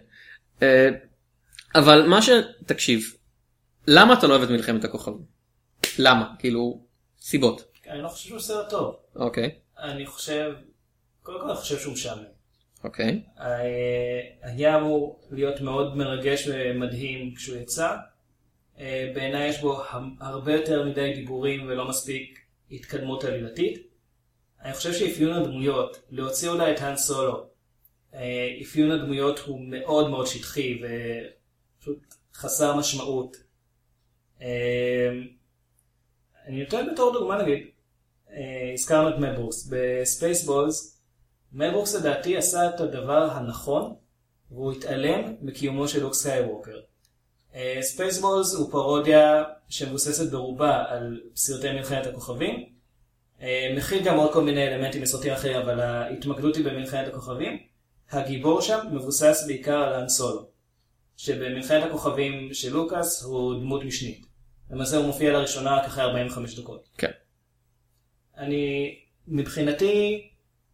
אבל מה ש... תקשיב, למה אתה לא אוהב את מלחמת הכוכבים? למה? כאילו, סיבות. אני לא חושב שהוא סרט טוב. אוקיי. אני חושב, קודם כל אני חושב שהוא משעמם. אוקיי. היה אמור להיות מאוד מרגש ומדהים כשהוא יצא. בעיניי יש בו הרבה יותר מדי דיבורים ולא מספיק התקדמות עלילתית. אני חושב שאפיון הדמויות, להוציא אולי את האן סולו, אפיון הדמויות הוא מאוד מאוד שטחי ופשוט חסר משמעות. אני נותן בתור דוגמה נגיד, הזכרנו את מלברוקס. בספייסבולס, מלברוקס לדעתי עשה את הדבר הנכון, והוא התעלם מקיומו של לוק סקייווקר. ספייסבולס הוא פרודיה שמבוססת ברובה על סרטי מלחמת הכוכבים. מכיל גם עוד כל מיני אלמנטים מסרטים אחרים, אבל ההתמקדות היא במלחמת הכוכבים. הגיבור שם מבוסס בעיקר על האן סולו, שבמלחמת הכוכבים של לוקאס הוא דמות משנית. למעשה הוא מופיע לראשונה רק אחרי ארבעים וחמש דקות. כן. אני, מבחינתי,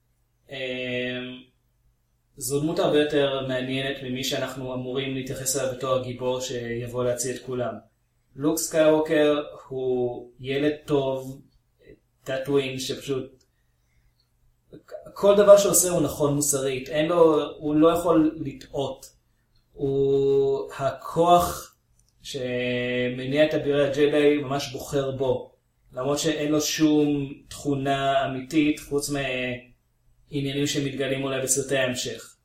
זו דמות הרבה יותר מעניינת ממי שאנחנו אמורים להתייחס אליו בתור הגיבור שיבוא להציל את כולם. לוק סקייווקר הוא ילד טוב, טאטווין שפשוט כל דבר שעושה הוא נכון מוסרית, אין לו, הוא לא יכול לטעות. הוא הכוח שמניע את אבירי הג'די ממש בוחר בו, למרות שאין לו שום תכונה אמיתית חוץ מעניינים שמתגלים אולי בסרטי ההמשך.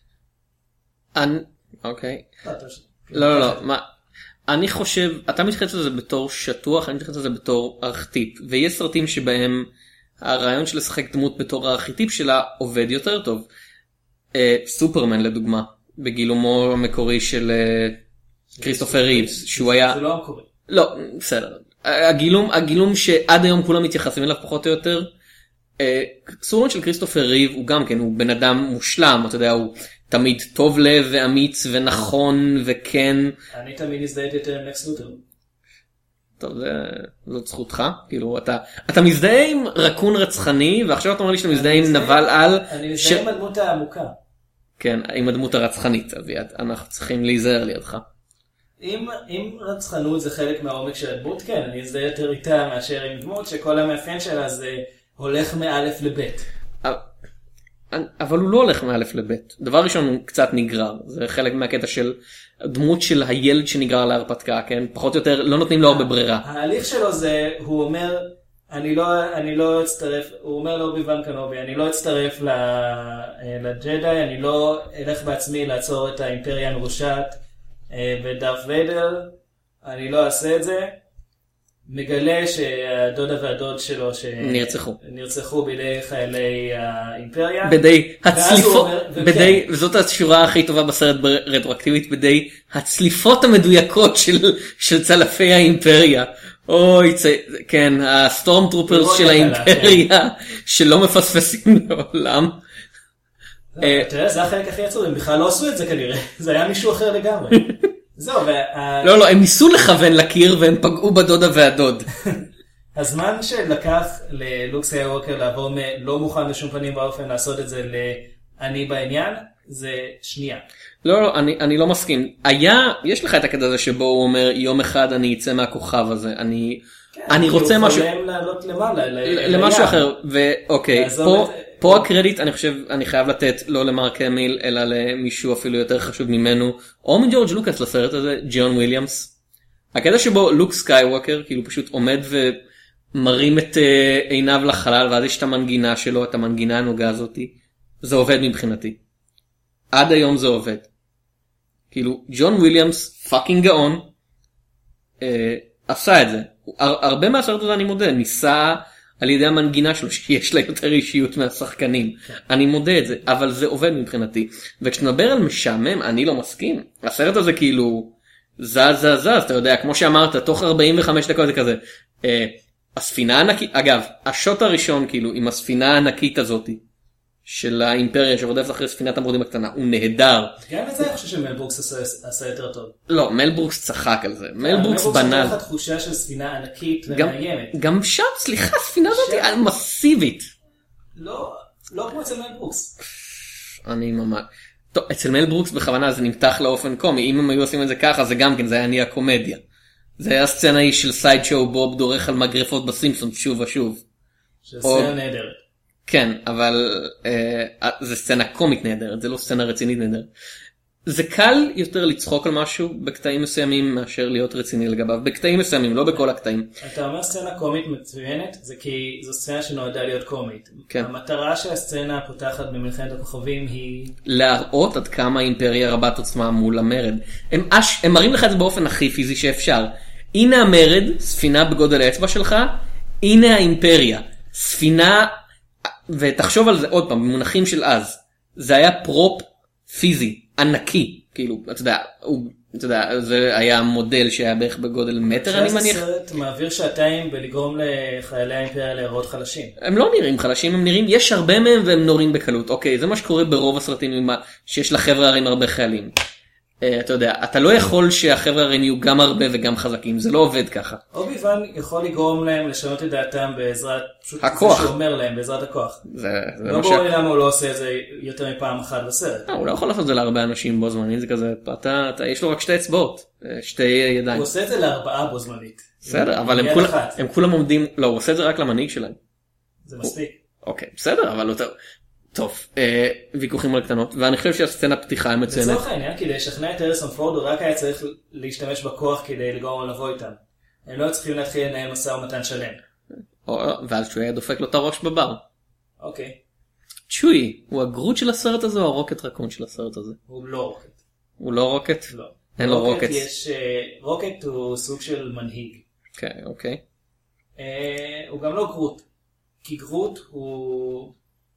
אוקיי. לא, לא, לא. מה? אני חושב, אתה מתייחס לזה בתור שטוח, אני מתייחס לזה בתור ארכיטיפ, ויש סרטים שבהם הרעיון של לשחק דמות בתור הארכיטיפ שלה עובד יותר טוב. סופרמן לדוגמה, בגילומו המקורי של כריסטופר ריבס, שהוא היה... זה לא המקורי. לא, בסדר. הגילום, הגילום שעד היום כולם מתייחסים אליו פחות או יותר, סופרמן של כריסטופר ריב הוא גם כן, הוא בן אדם מושלם, אתה יודע, הוא תמיד טוב לב ואמיץ ונכון וכן. אני תמיד הזדהיתי יותר עם לקס לותר. טוב, זה, זאת זכותך, כאילו, אתה, אתה מזדהה עם רקון רצחני, ועכשיו אתה אומר לי שאתה מזדהה עם נבל על... אני מזדהה עם הדמות העמוקה. כן, עם הדמות הרצחנית, אביעד, אנחנו צריכים להיזהר לידך. אם, אם רצחנות זה חלק מהעומק של הדמות, כן, אני אזדהה יותר איתה מאשר עם דמות שכל המאפיין שלה זה הולך מאלף לבית. אבל הוא לא הולך מאלף לבית. דבר ראשון הוא קצת נגרר, זה חלק מהקטע של דמות של הילד שנגרר להרפתקה, כן? פחות או יותר לא נותנים לו הרבה ברירה. ההליך שלו זה, הוא אומר, אני לא, אני לא אצטרף, הוא אומר לאובי ואן קנובי, אני לא אצטרף לג'די, אני לא אלך בעצמי לעצור את האימפריה המרושעת ודארף ויידר, אני לא אעשה את זה, מגלה שהדודה והדוד שלו נרצחו. נרצחו בידי חיילי האימפריה. בידי הצליפות, אומר, בידי, וזאת השורה הכי טובה בסרט רטרואקטיבית, בידי הצליפות המדויקות של, של צלפי האימפריה. אוי, צ... כן, הסטורם טרופרס של האימפריה, שלא מפספסים לעולם. אתה יודע, זה החלק הכי עצוב, הם בכלל לא עשו את זה כנראה, זה היה מישהו אחר לגמרי. זהו, לא, לא, הם ניסו לכוון לקיר והם פגעו בדודה והדוד. הזמן שלקח ללוק סקייווקר לעבור מלא מוכן בשום פנים באופן לעשות את זה לאני בעניין, זה שנייה. לא, לא, אני, אני לא מסכים. היה, יש לך את הקטע הזה שבו הוא אומר, יום אחד אני אצא מהכוכב הזה, אני, כן, אני רוצה משהו, הוא חולם לעלות למעלה, למשהו אחר, ואוקיי, פה, פה הקרדיט אני חושב, אני חייב לתת לא למרק המיל, אלא למישהו אפילו יותר חשוב ממנו, או מג'ורג' לוקאס לסרט הזה, ג'ון וויליאמס. הקטע שבו לוק סקייווקר, כאילו פשוט עומד ומרים את עיניו לחלל, ואז יש את המנגינה שלו, את המנגינה הנוגה הזאתי, זה עובד מבחינתי. עד היום זה עובד. כאילו, ג'ון וויליאמס, פאקינג גאון, אה, עשה את זה. הר, הרבה מהסרט הזה אני מודה, ניסה על ידי המנגינה שלו, שיש לה יותר אישיות מהשחקנים. אני מודה את זה, אבל זה עובד מבחינתי. וכשנדבר על משעמם, אני לא מסכים. הסרט הזה כאילו, זז זז זז, אתה יודע, כמו שאמרת, תוך ארבעים וחמש דקות זה כזה. אה, הספינה הענקית, אגב, השוט הראשון כאילו, עם הספינה הענקית הזאתי, של האימפריה שרודפת אחרי ספינת המורדים הקטנה, הוא נהדר. גם את זה אני חושב שמל ברוקס עשה יותר טוב. לא, מל ברוקס צחק על זה. מל ברוקס בנה. מל ברוקס נתן לך תחושה של ספינה ענקית ומאיימת. גם שם, סליחה, הספינה הזאת היא מסיבית. לא, לא כמו אצל מל ברוקס. אני ממש... טוב, אצל מל ברוקס בכוונה זה נמתח לאופן קומי. אם הם היו עושים את זה ככה, זה גם כן, זה היה נהיה קומדיה. זה היה סצנה היא של סייד שואו בוב דורך על מגרפות בסימפסון שוב ושוב. שזה סצנה נהדרת. כן, אבל אה, זה סצנה קומית נהדרת, זה לא סצנה רצינית נהדרת. זה קל יותר לצחוק על משהו בקטעים מסוימים מאשר להיות רציני לגביו. בקטעים מסוימים, לא בכל הקטעים. אתה אומר סצנה קומית מצוינת, זה כי זו סצנה שנועדה להיות קומית. כן. המטרה של הסצנה הפותחת במלחמת הכוכבים היא... להראות עד כמה האימפריה רבת עוצמה מול המרד. הם, אש, הם מראים לך את זה באופן הכי פיזי שאפשר. הנה המרד, ספינה בגודל האצבע שלך, הנה האימפריה. ספינה... ותחשוב על זה עוד פעם, במונחים של אז, זה היה פרופ פיזי, ענקי, כאילו, אתה יודע, הוא, אתה יודע, זה היה מודל שהיה בערך בגודל מטר, אני מניח. הסרט מעביר שעתיים בלגרום לחיילי האימפריה להיראות חלשים. הם לא נראים חלשים, הם נראים, יש הרבה מהם והם נורים בקלות, אוקיי, זה מה שקורה ברוב הסרטים שיש לחבר'ה הרים הרבה חיילים. אתה יודע, אתה לא יכול שהחבר'ה הרים יהיו גם הרבה וגם חזקים, זה לא עובד ככה. אובי ואן יכול לגרום להם לשנות את דעתם בעזרת, פשוט הכוח. זה שאומר להם, בעזרת הכוח. זה, זה לא ברור לי למה הוא לא עושה את זה יותר מפעם אחת בסרט. הוא לא יכול לעשות את זה להרבה אנשים בו זמנית, זה כזה, אתה, אתה, יש לו רק שתי אצבעות, שתי ידיים. הוא עושה את זה לארבעה בו זמנית. בסדר, אבל הם, כול, הם כולם עומדים, לא, הוא עושה את זה רק למנהיג שלהם. זה מספיק. אוקיי, בסדר, אבל יותר... טוב, אה, ויכוחים על קטנות, ואני חושב שהסצנה פתיחה היא מצוינת. לצורך העניין, כדי לשכנע את הריסון פורד, הוא רק היה צריך להשתמש בכוח כדי לגרום לבוא איתם. הם לא צריכים להתחיל לנהל משא ומתן שלם. או, ואז שהוא היה דופק לו את הראש בבר. אוקיי. צ'וי, הוא הגרוט של הסרט הזה או הרוקט רקון של הסרט הזה? הוא לא רוקט. הוא לא רוקט? לא. אין לו רוקט. יש, רוקט הוא סוג של מנהיג. אוקיי, אוקיי. הוא גם לא גרוט. כי גרוט הוא...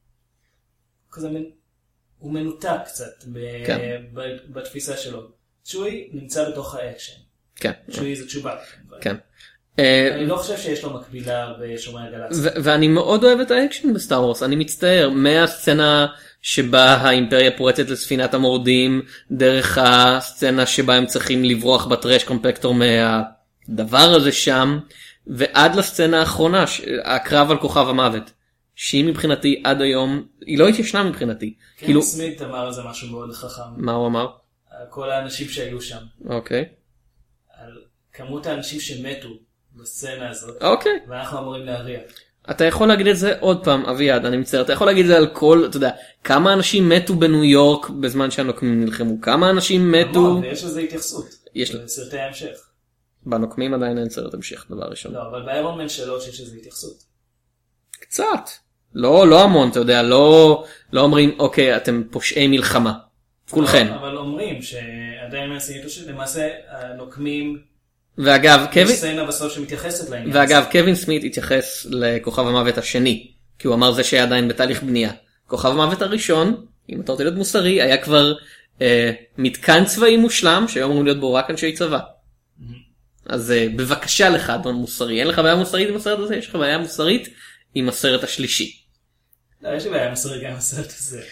כזה, הוא מנותק קצת כן. בתפיסה שלו. צ'וי נמצא בתוך האקשן. כן. צ'וי זה צ'ובאק. כן. אני לא חושב שיש לו מקבילה בשומרי הגלקסיה. ואני מאוד אוהב את האקשן בסטאר וורס, אני מצטער, מהסצנה שבה האימפריה פורצת לספינת המורדים, דרך הסצנה שבה הם צריכים לברוח בטרש קומפקטור מהדבר הזה שם, ועד לסצנה האחרונה, הקרב על כוכב המוות. שהיא מבחינתי עד היום, היא לא התיישנה מבחינתי. כן, כאילו... סמית אמר על זה משהו מאוד חכם. מה הוא אמר? על כל האנשים שהיו שם. אוקיי. על כמות האנשים שמתו בסצנה הזאת. אוקיי. ואנחנו אמורים להריע. אתה יכול להגיד את זה עוד פעם, אביעד, אני מצטער, אתה יכול להגיד את זה על כל, אתה יודע, כמה אנשים מתו בניו יורק בזמן שהנוקמים נלחמו, כמה אנשים מתו... המון, ויש לזה התייחסות. יש לה... בסרטי ההמשך. בנוקמים עדיין אין סרט המשך, דבר ראשון. לא, אבל באיירון מן שלוש יש לזה התייחסות. קצת. לא, לא המון, אתה יודע, לא, לא אומרים, אוקיי, אתם פושעי מלחמה. כולכם. אבל אומרים שעדיין מעשים, למעשה הנוקמים ואגב, יש קווין, סצנה בסוף שמתייחסת לעניין. ואגב, קווין סמית התייחס לכוכב המוות השני, כי הוא אמר זה שהיה עדיין בתהליך בנייה. כוכב המוות הראשון, אם אתה רוצה להיות מוסרי, היה כבר אה, מתקן צבאי מושלם, שהיו אמורים להיות בו רק אנשי צבא. אז אה, בבקשה לך, אדון מוסרי. אין לך בעיה מוסרית עם הסרט הזה? יש לך בעיה מוסרית עם הסרט השלישי. לא, יש לי בעיה מוסרית גם עם הסרט הזה.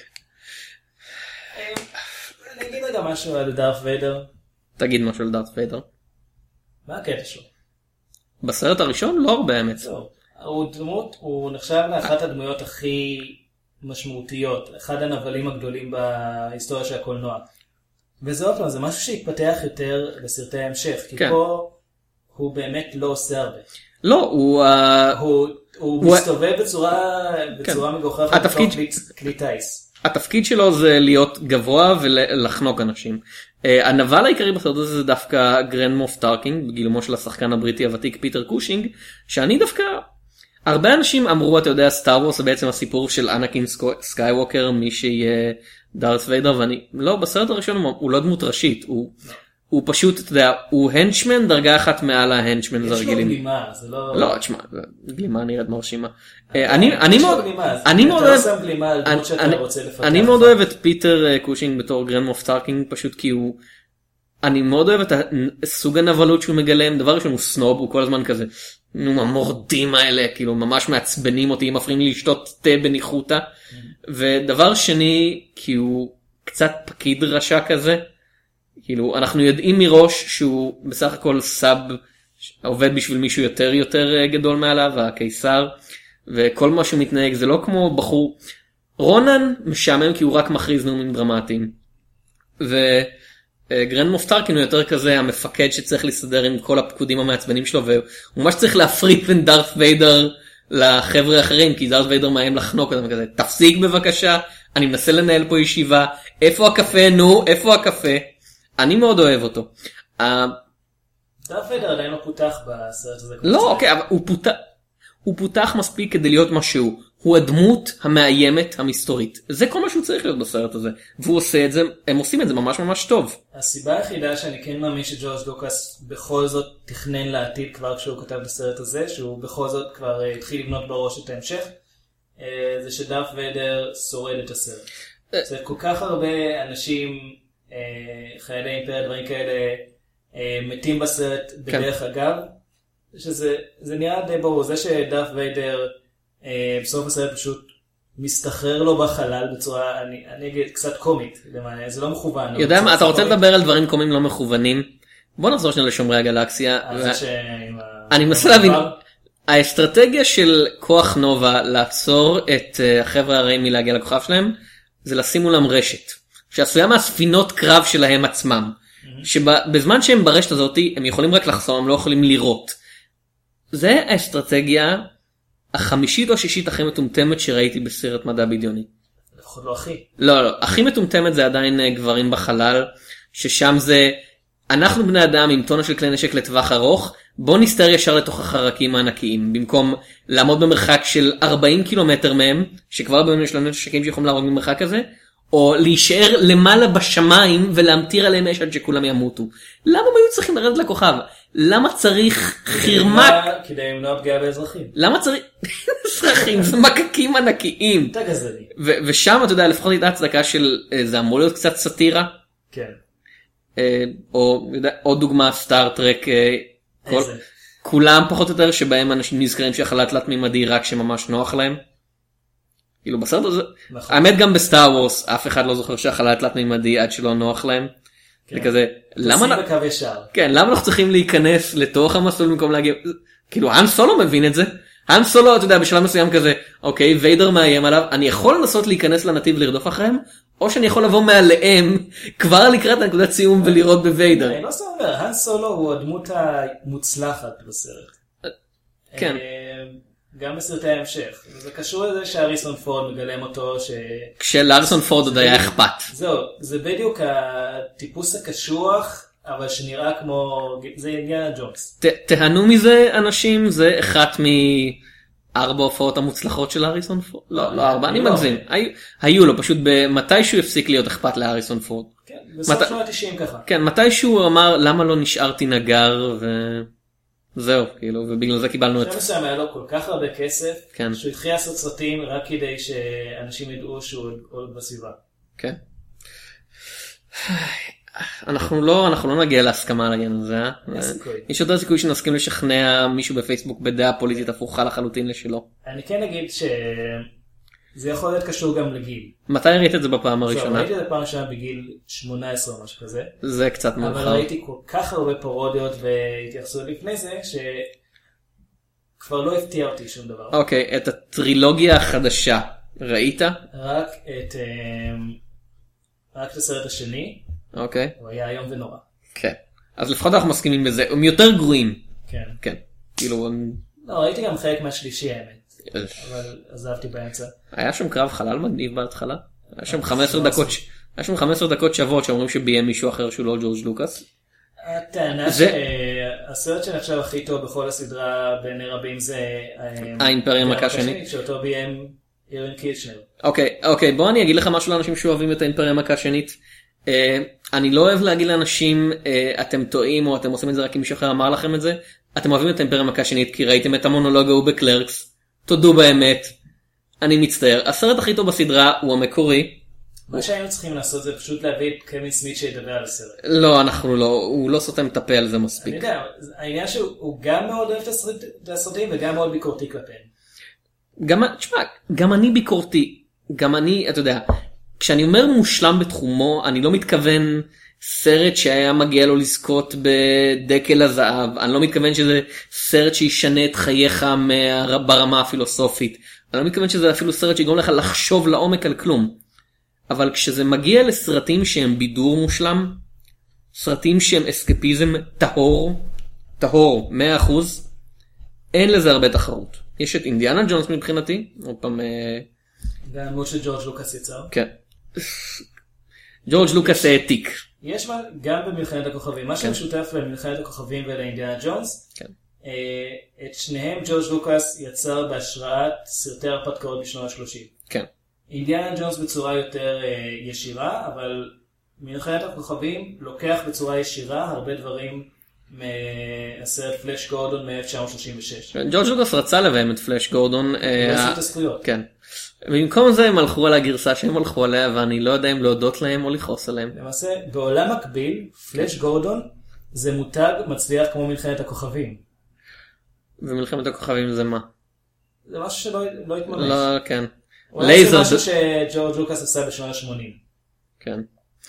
אני אגיד רגע משהו על דארת ויידר. תגיד משהו על דארת ויידר. מה הקטע שלו? בסרט הראשון לא הרבה האמת. זהו. הוא דמות, הוא נחשב לאחת הדמויות הכי משמעותיות, אחד הנבלים הגדולים בהיסטוריה של הקולנוע. וזה עוד פעם, זה משהו שהתפתח יותר בסרטי ההמשך, כי כן. פה הוא באמת לא עושה הרבה. לא, הוא... הוא, הוא הוא... מסתובב בצורה, בצורה כן. מגוחכת התפקיד... בתוך כלי, כלי טייס. התפקיד שלו זה להיות גבוה ולחנוק אנשים. הנבל העיקרי בסרט הזה זה דווקא גרנד מוף טארקינג, בגילומו של השחקן הבריטי הוותיק פיטר קושינג, שאני דווקא... הרבה אנשים אמרו, אתה יודע, סטאר וורס זה בעצם הסיפור של אנקין סקייווקר, מי שיהיה דארת ויידר, ואני, לא, בסרט הראשון הוא לא דמות ראשית, הוא, הוא פשוט, אתה יודע, הוא הנצ'מן דרגה אחת מעל ההנצ'מן יש לו הרגילים. גלימה, זה לא... לא, תשמע, גלימה נראית מרשימה. אני אני מאוד, אני מאוד אוהב, אני מאוד אוהב את פיטר קושינג בתור גרנד מוף טארקינג, פשוט כי הוא, אני מאוד אוהב את הסוג הנבלות שהוא מגלם, דבר ראשון הוא סנוב, הוא כל הזמן כזה, נו, המורדים האלה, כאילו ממש מעצבנים אותי, מפריעים לי לשתות תה בניחותה. ודבר שני, כי הוא קצת פקיד רשע כזה, כאילו אנחנו יודעים מראש שהוא בסך הכל סאב, עובד בשביל מישהו יותר יותר גדול מעליו, הקיסר, וכל מה שהוא מתנהג זה לא כמו בחור, רונן משעמם כי הוא רק מכריז נאומים דרמטיים, ו... גרנד מוף טארקין הוא יותר כזה המפקד שצריך להסתדר עם כל הפקודים המעצבנים שלו, והוא ממש צריך להפריד בין דארת ויידר לחבר'ה האחרים, כי דארת ויידר מאיים לחנוק אותם כזה, תפסיק בבקשה, אני מנסה לנהל פה ישיבה, איפה הקפה, נו, איפה הקפה? אני מאוד אוהב אותו. דארת ויידר עדיין לא פותח בסרט הזה. לא, אוקיי, אבל הוא פותח, הוא פותח מספיק כדי להיות משהו. הוא הדמות המאיימת המסתורית. זה כל מה שהוא צריך להיות בסרט הזה. והוא עושה את זה, הם עושים את זה ממש ממש טוב. הסיבה היחידה שאני כן מאמין שג'ורג' לוקאס בכל זאת תכנן לעתיד כבר כשהוא כתב בסרט הזה, שהוא בכל זאת כבר התחיל לבנות בראש את ההמשך, זה שדארת ויידר שורד את הסרט. זה כל כך הרבה אנשים, חיילי אימפריה, דברים כאלה, מתים בסרט בדרך אגב, שזה נראה די ברור. זה שדארת ויידר בסוף הסרט פשוט מסתחרר לו בחלל בצורה, אני, אני אגיד, קצת קומית, למעלה, זה לא מכוון. יודע מה, אתה רוצה לדבר על דברים קומיים לא מכוונים? בוא נחזור שנייה לשומרי הגלקסיה. אני מנסה להבין, האסטרטגיה של כוח נובה לעצור את החבר'ה הרעים מלהגיע לכוכב שלהם, זה לשים מולם רשת, שעשויה מהספינות קרב שלהם עצמם, שבזמן שהם ברשת הזאת, הם יכולים רק לחסום, הם לא יכולים לראות. זה האסטרטגיה החמישית או השישית הכי מטומטמת שראיתי בסרט מדע בדיוני. לפחות לא הכי. לא, לא, הכי מטומטמת זה עדיין גברים בחלל, ששם זה, אנחנו בני אדם עם טונה של כלי נשק לטווח ארוך, בוא נסתר ישר לתוך החרקים הענקיים, במקום לעמוד במרחק של ארבעים קילומטר מהם, שכבר באמת יש לנו נשקים שיכולים להרוג במרחק הזה, או להישאר למעלה בשמיים ולהמטיר עליהם אש עד שכולם ימותו. למה הם היו צריכים לרדת לכוכב? למה צריך חירמק? כדי למנוע פגיעה באזרחים. למה צריך... אזרחים, זה מקקים ענקיים. אתה גזלי. ושם אתה יודע, לפחות הייתה הצדקה של, זה אמור להיות קצת סאטירה. כן. או עוד דוגמה, סטאר טרק. איזה? כולם פחות או יותר שבהם אנשים נזכרים שהחלל תלת מימדי רק שממש נוח להם. כאילו בסרט הזה, האמת גם בסטאר וורס, אף אחד לא זוכר שהחלל תלת מימדי עד שלא נוח להם. זה כזה, למה אנחנו צריכים להיכנס לתוך המסלול במקום להגיע, כאילו האן סולו מבין את זה, האן סולו אתה יודע בשלב מסוים כזה, אוקיי ויידר מאיים עליו, אני יכול לנסות להיכנס לנתיב ולרדוף אחריהם, או שאני יכול לבוא מעליהם כבר לקראת הנקודת סיום ולראות בוויידר. אני לא סומר, האן סולו הוא הדמות המוצלחת בסרט. כן. גם בסרטי ההמשך. זה קשור לזה שהאריסון פורד מגלם אותו ש... כשלאריסון פורד עוד היה אכפת. זהו, זה בדיוק הטיפוס הקשוח, אבל שנראה כמו... זה אינדיאנה ג'ונס. תהנו מזה אנשים, זה אחת מארבע הופעות המוצלחות של האריסון פורד. לא, לא ארבע, אני מגזים. היו לו, פשוט במתי שהוא הפסיק להיות אכפת לאריסון פורד. כן, בסוף מת- שנות ה-תשעים ככה. כן, מתישהו הוא אמר למה לא נשארתי נגר וזהו, כאילו, ובגלל זה קיבלנו את... שם מסוים היה לו כל כך הרבה כסף, כן. שהוא התחיל לעשות סרטים רק כדי שאנשים ידעו שהוא עוד בסביבה. כן. אנחנו לא, אנחנו לא נגיע להסכמה על העניין הזה. אה? אין סיכוי. יש יותר סיכוי שנסכים לשכנע מישהו בפייסבוק בדעה פוליטית הפוכה לחלוטין לשלו. אני כן אגיד שזה יכול להיות קשור גם לגיל. מתי ראית את זה בפעם זהו, הראשונה? ראיתי את זה פעם ראשונה בגיל שמונה עשרה או משהו כזה. זה קצת אבל מאוחר. ראיתי כל כך הרבה פרודיות והתייחסות לפני זה, שכבר לא הפתיע אותי שום דבר. אוקיי, את הטרילוגיה החדשה ראית? רק את אמ, רק את הסרט השני, אוקיי, הוא היה איום ונורא. כן. אז לפחות אנחנו מסכימים בזה, הם יותר גרועים. כן. כן, כאילו, הם- לא, ראיתי גם חלק מהשלישי האמת, אבל עזבתי באמצע. היה שם קרב חלל מגניב בהתחלה. היה שם חמש עשרה דקות, היה שם חמש עשרה דקות שוות שאומרים שביים מישהו אחר שהוא לא ג'ורג' לוקאס. הטענה זה- שהסרט שנחשב הכי טוב בכל הסדרה בעיני רבים זה אמ, האימפריה מכה שנית. שאותו ביים אירן קיצ'נר. אוקיי, אוקיי, בוא אני אגיד לך משהו לאנשים שאוהבים את האימפריה מכה שנית. אה, אני לא אוהב להגיד לאנשים, אה, אתם טועים או אתם עושים את זה רק אם מישהו אחר אמר לכם את זה. אתם אוהבים את האימפריה מכה שנית כי ראיתם את המונולוג ההוא בקלרקס. תודו באמת. אני מצטער. הסרט הכי טוב בסדרה הוא המקורי. מה שהיינו צריכים לעשות זה פשוט להביא את קווין סמית שידבר על הסרט. לא, אנחנו לא, הוא לא סותם את הפה על זה אני מספיק. יודע, העניין שהוא גם מאוד אוהב את הסרטים וגם מאוד ביקורתי כלפיהם. גם, תשמע, גם אני ביקורתי, גם אני, אתה יודע, כשאני אומר מושלם בתחומו, אני לא מתכוון סרט שהיה מגיע לו לזכות בדקל הזהב, אני לא מתכוון שזה סרט שישנה את חייך מה- ברמה הפילוסופית, אני לא מתכוון שזה אפילו סרט שיגרום לך לחשוב לעומק על כלום, אבל כשזה מגיע לסרטים שהם בידור מושלם, סרטים שהם אסקפיזם טהור, טהור, מאה אחוז, אין לזה הרבה תחרות. יש את אינדיאנה ג'ונס מבחינתי, עוד פעם, אה, והדמות שג'ורג' לוקאס יצר. כן. ג'ורג' לוקאס העתיק. יש מה, גם במלחמת הכוכבים, מה כן. שמשותף למלחמת הכוכבים ולאינדיאנה ג'ונס, כן. אה, את שניהם ג'ורג' לוקאס יצר בהשראת סרטי הרפתקאות בשנות ה-שלושים. כן. אינדיאנה ג'ונס בצורה יותר אה, ישירה, אבל מלחמת הכוכבים לוקח בצורה ישירה הרבה דברים מהסרט פלאש גורדון מ-אלף תשע מאות שלושים ושש. ג'ורג' לוקאס רצה לביים את פלאש גורדון. אה, לא עשו את הזכויות. כן. במקום זה הם הלכו על הגרסה שהם הלכו עליה, ואני לא יודע אם להודות להם או לכעוס עליהם. למעשה, בעולם מקביל, פלאש גורדון זה מותג מצליח כמו מלחמת הכוכבים. ומלחמת הכוכבים זה מה? זה משהו שלא לא התממש. לא, כן. אולי לייזר. זה משהו שג'ורג' לוקאס עשה בשנות ה-שמונים. כן.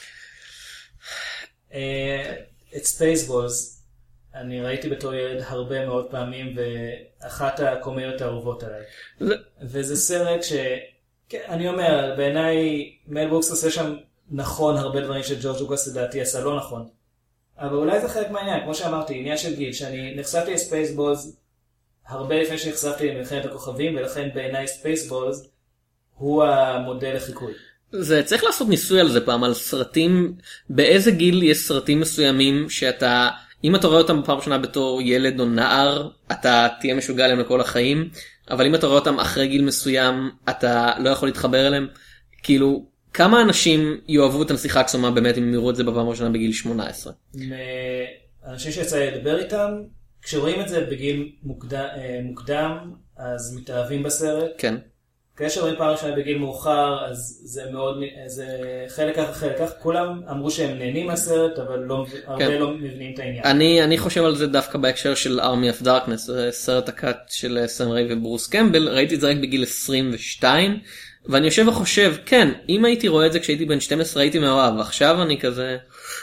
אה, את ספייסבולס אני ראיתי בתור ילד הרבה מאוד פעמים, ואחת הקומדיות האהובות עליי. זה- וזה סרט ש... כן, אני אומר, בעיניי מל ברוקס עושה שם נכון הרבה דברים שג'ורג' לוקאס לדעתי עשה לא נכון. אבל אולי זה חלק מהעניין, כמו שאמרתי, עניין של גיל, שאני נחשפתי לספייסבולס הרבה לפני שנחשפתי למלחמת הכוכבים, ולכן בעיניי ספייסבולס הוא המודל לחיקוי. זה צריך לעשות ניסוי על זה פעם, על סרטים, באיזה גיל יש סרטים מסוימים שאתה, אם אתה רואה אותם בפעם ראשונה בתור ילד או נער, אתה תהיה משוגע עליהם לכל החיים, אבל אם אתה רואה אותם אחרי גיל מסוים, אתה לא יכול להתחבר אליהם. כאילו, כמה אנשים יאהבו את הנסיכה הקסומה באמת אם הם יראו את זה בפעם ראשונה בגיל שמונה עשרה? אנשים שיצא לדבר איתם, כשרואים את זה בגיל מוקדם, מוקדם אז מתאהבים בסרט. כן. כשרואים פעם ראשונה בגיל מאוחר, אז זה מאוד, זה חלק כך חלק כך, כולם אמרו שהם נהנים מהסרט, אבל לא, הרבה כן. לא מבינים את העניין. אני, אני חושב על זה דווקא בהקשר של Army of Darkness, סרט הקאט של סם ריי וברוס קמבל, ראיתי את זה רק בגיל עשרים ושתיים, ואני יושב וחושב, כן, אם הייתי רואה את זה כשהייתי בן שתים עשרה הייתי מאוהב, עכשיו אני כזה,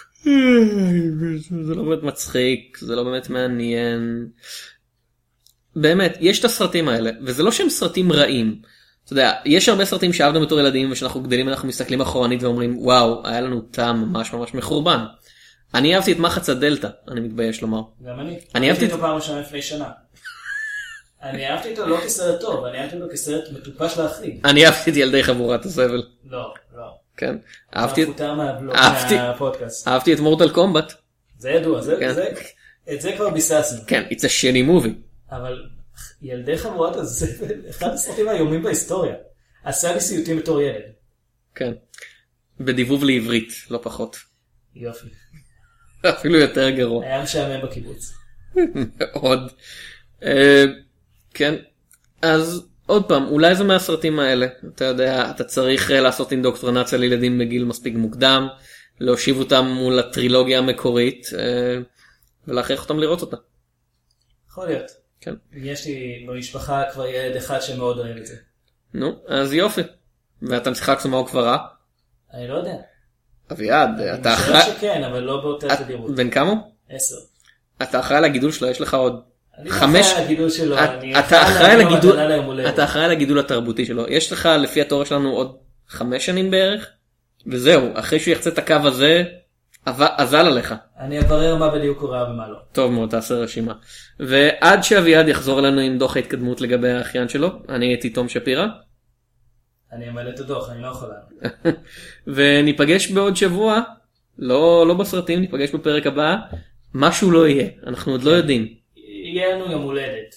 זה לא באמת מצחיק, זה לא באמת מעניין. באמת, יש את הסרטים האלה, וזה לא שהם סרטים רעים. אתה יודע, יש הרבה סרטים שאהבנו בתור ילדים, ושאנחנו גדלים אנחנו מסתכלים אחורנית ואומרים, וואו, היה לנו טעם ממש ממש מחורבן. אני אהבתי את מחץ הדלתא, אני מתבייש לומר. גם אני. אני אהבתי אותו פעם ראשונה לפני שנה. אני אהבתי אותו לא כסרט טוב, אני אהבתי אותו כסרט מטופש להחריד. אני אהבתי את ילדי חבורת הסבל. לא, לא. כן. אהבתי את... מפוטר מהבלוג, אהבתי- מהפודקאסט. אהבתי את מורטל קומבט. זה ידוע, זה, כן. זה, את זה כבר ביססנו. כן, it's a shitty movie. אבל ילדי חבורת הזבל, אחד הסרטים האיומים בהיסטוריה. עשה לי סיוטים בתור ילד. כן. בדיבוב לעברית, לא פחות. יופי. אפילו יותר גרוע. היה משעמם בקיבוץ. מאוד. אה, כן. אז עוד פעם, אולי זה מהסרטים האלה. אתה יודע, אתה צריך לעשות אינדוקטרינציה לילדים בגיל מספיק מוקדם, להושיב אותם מול הטרילוגיה המקורית, אה, ולהכריח אותם לראות אותה. יכול להיות. כן. יש לי במשפחה כבר ילד אחד שמאוד אוהב את זה. נו, אז יופי. ואתה משחק סומה וכברה? אני לא יודע. אביעד, אתה אני אחראי... חושב שכן, אבל לא באותה תדירות. בן כמה? עשר. אתה אחראי לגידול שלו, יש לך עוד אני חמש... אחראי לגידול שלו, את- אני אתה אחראי אחראי לו לגידול... מתנה ליום הולדת. אתה אחראי לגידול התרבותי שלו. יש לך לפי התיאוריה שלנו עוד חמש שנים בערך, וזהו, אחרי שהוא יחצה את הקו הזה, אב- אזל עליך. אני אברר מה בדיוק קורה ומה לא. טוב מאוד, תעשה רשימה. ועד שאביעד יחזור אלינו עם דוח ההתקדמות לגבי האחיין שלו, אני הייתי תום שפירא, אני אמלא את הדוח, אני לא יכולה. וניפגש בעוד שבוע, לא, לא בסרטים, ניפגש בפרק הבא, משהו לא יהיה, אנחנו עוד לא יודעים. יהיה לנו יום הולדת.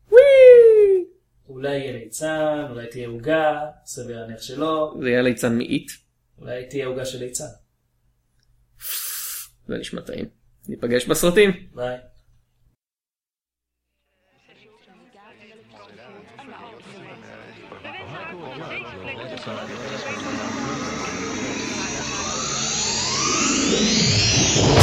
אולי יהיה ליצן, אולי תהיה עוגה, סביר להניח שלא, זה יהיה ליצן מאית, אולי תהיה עוגה של ליצן. זה נשמע טעים. ניפגש בסרטים. ביי. Thank you.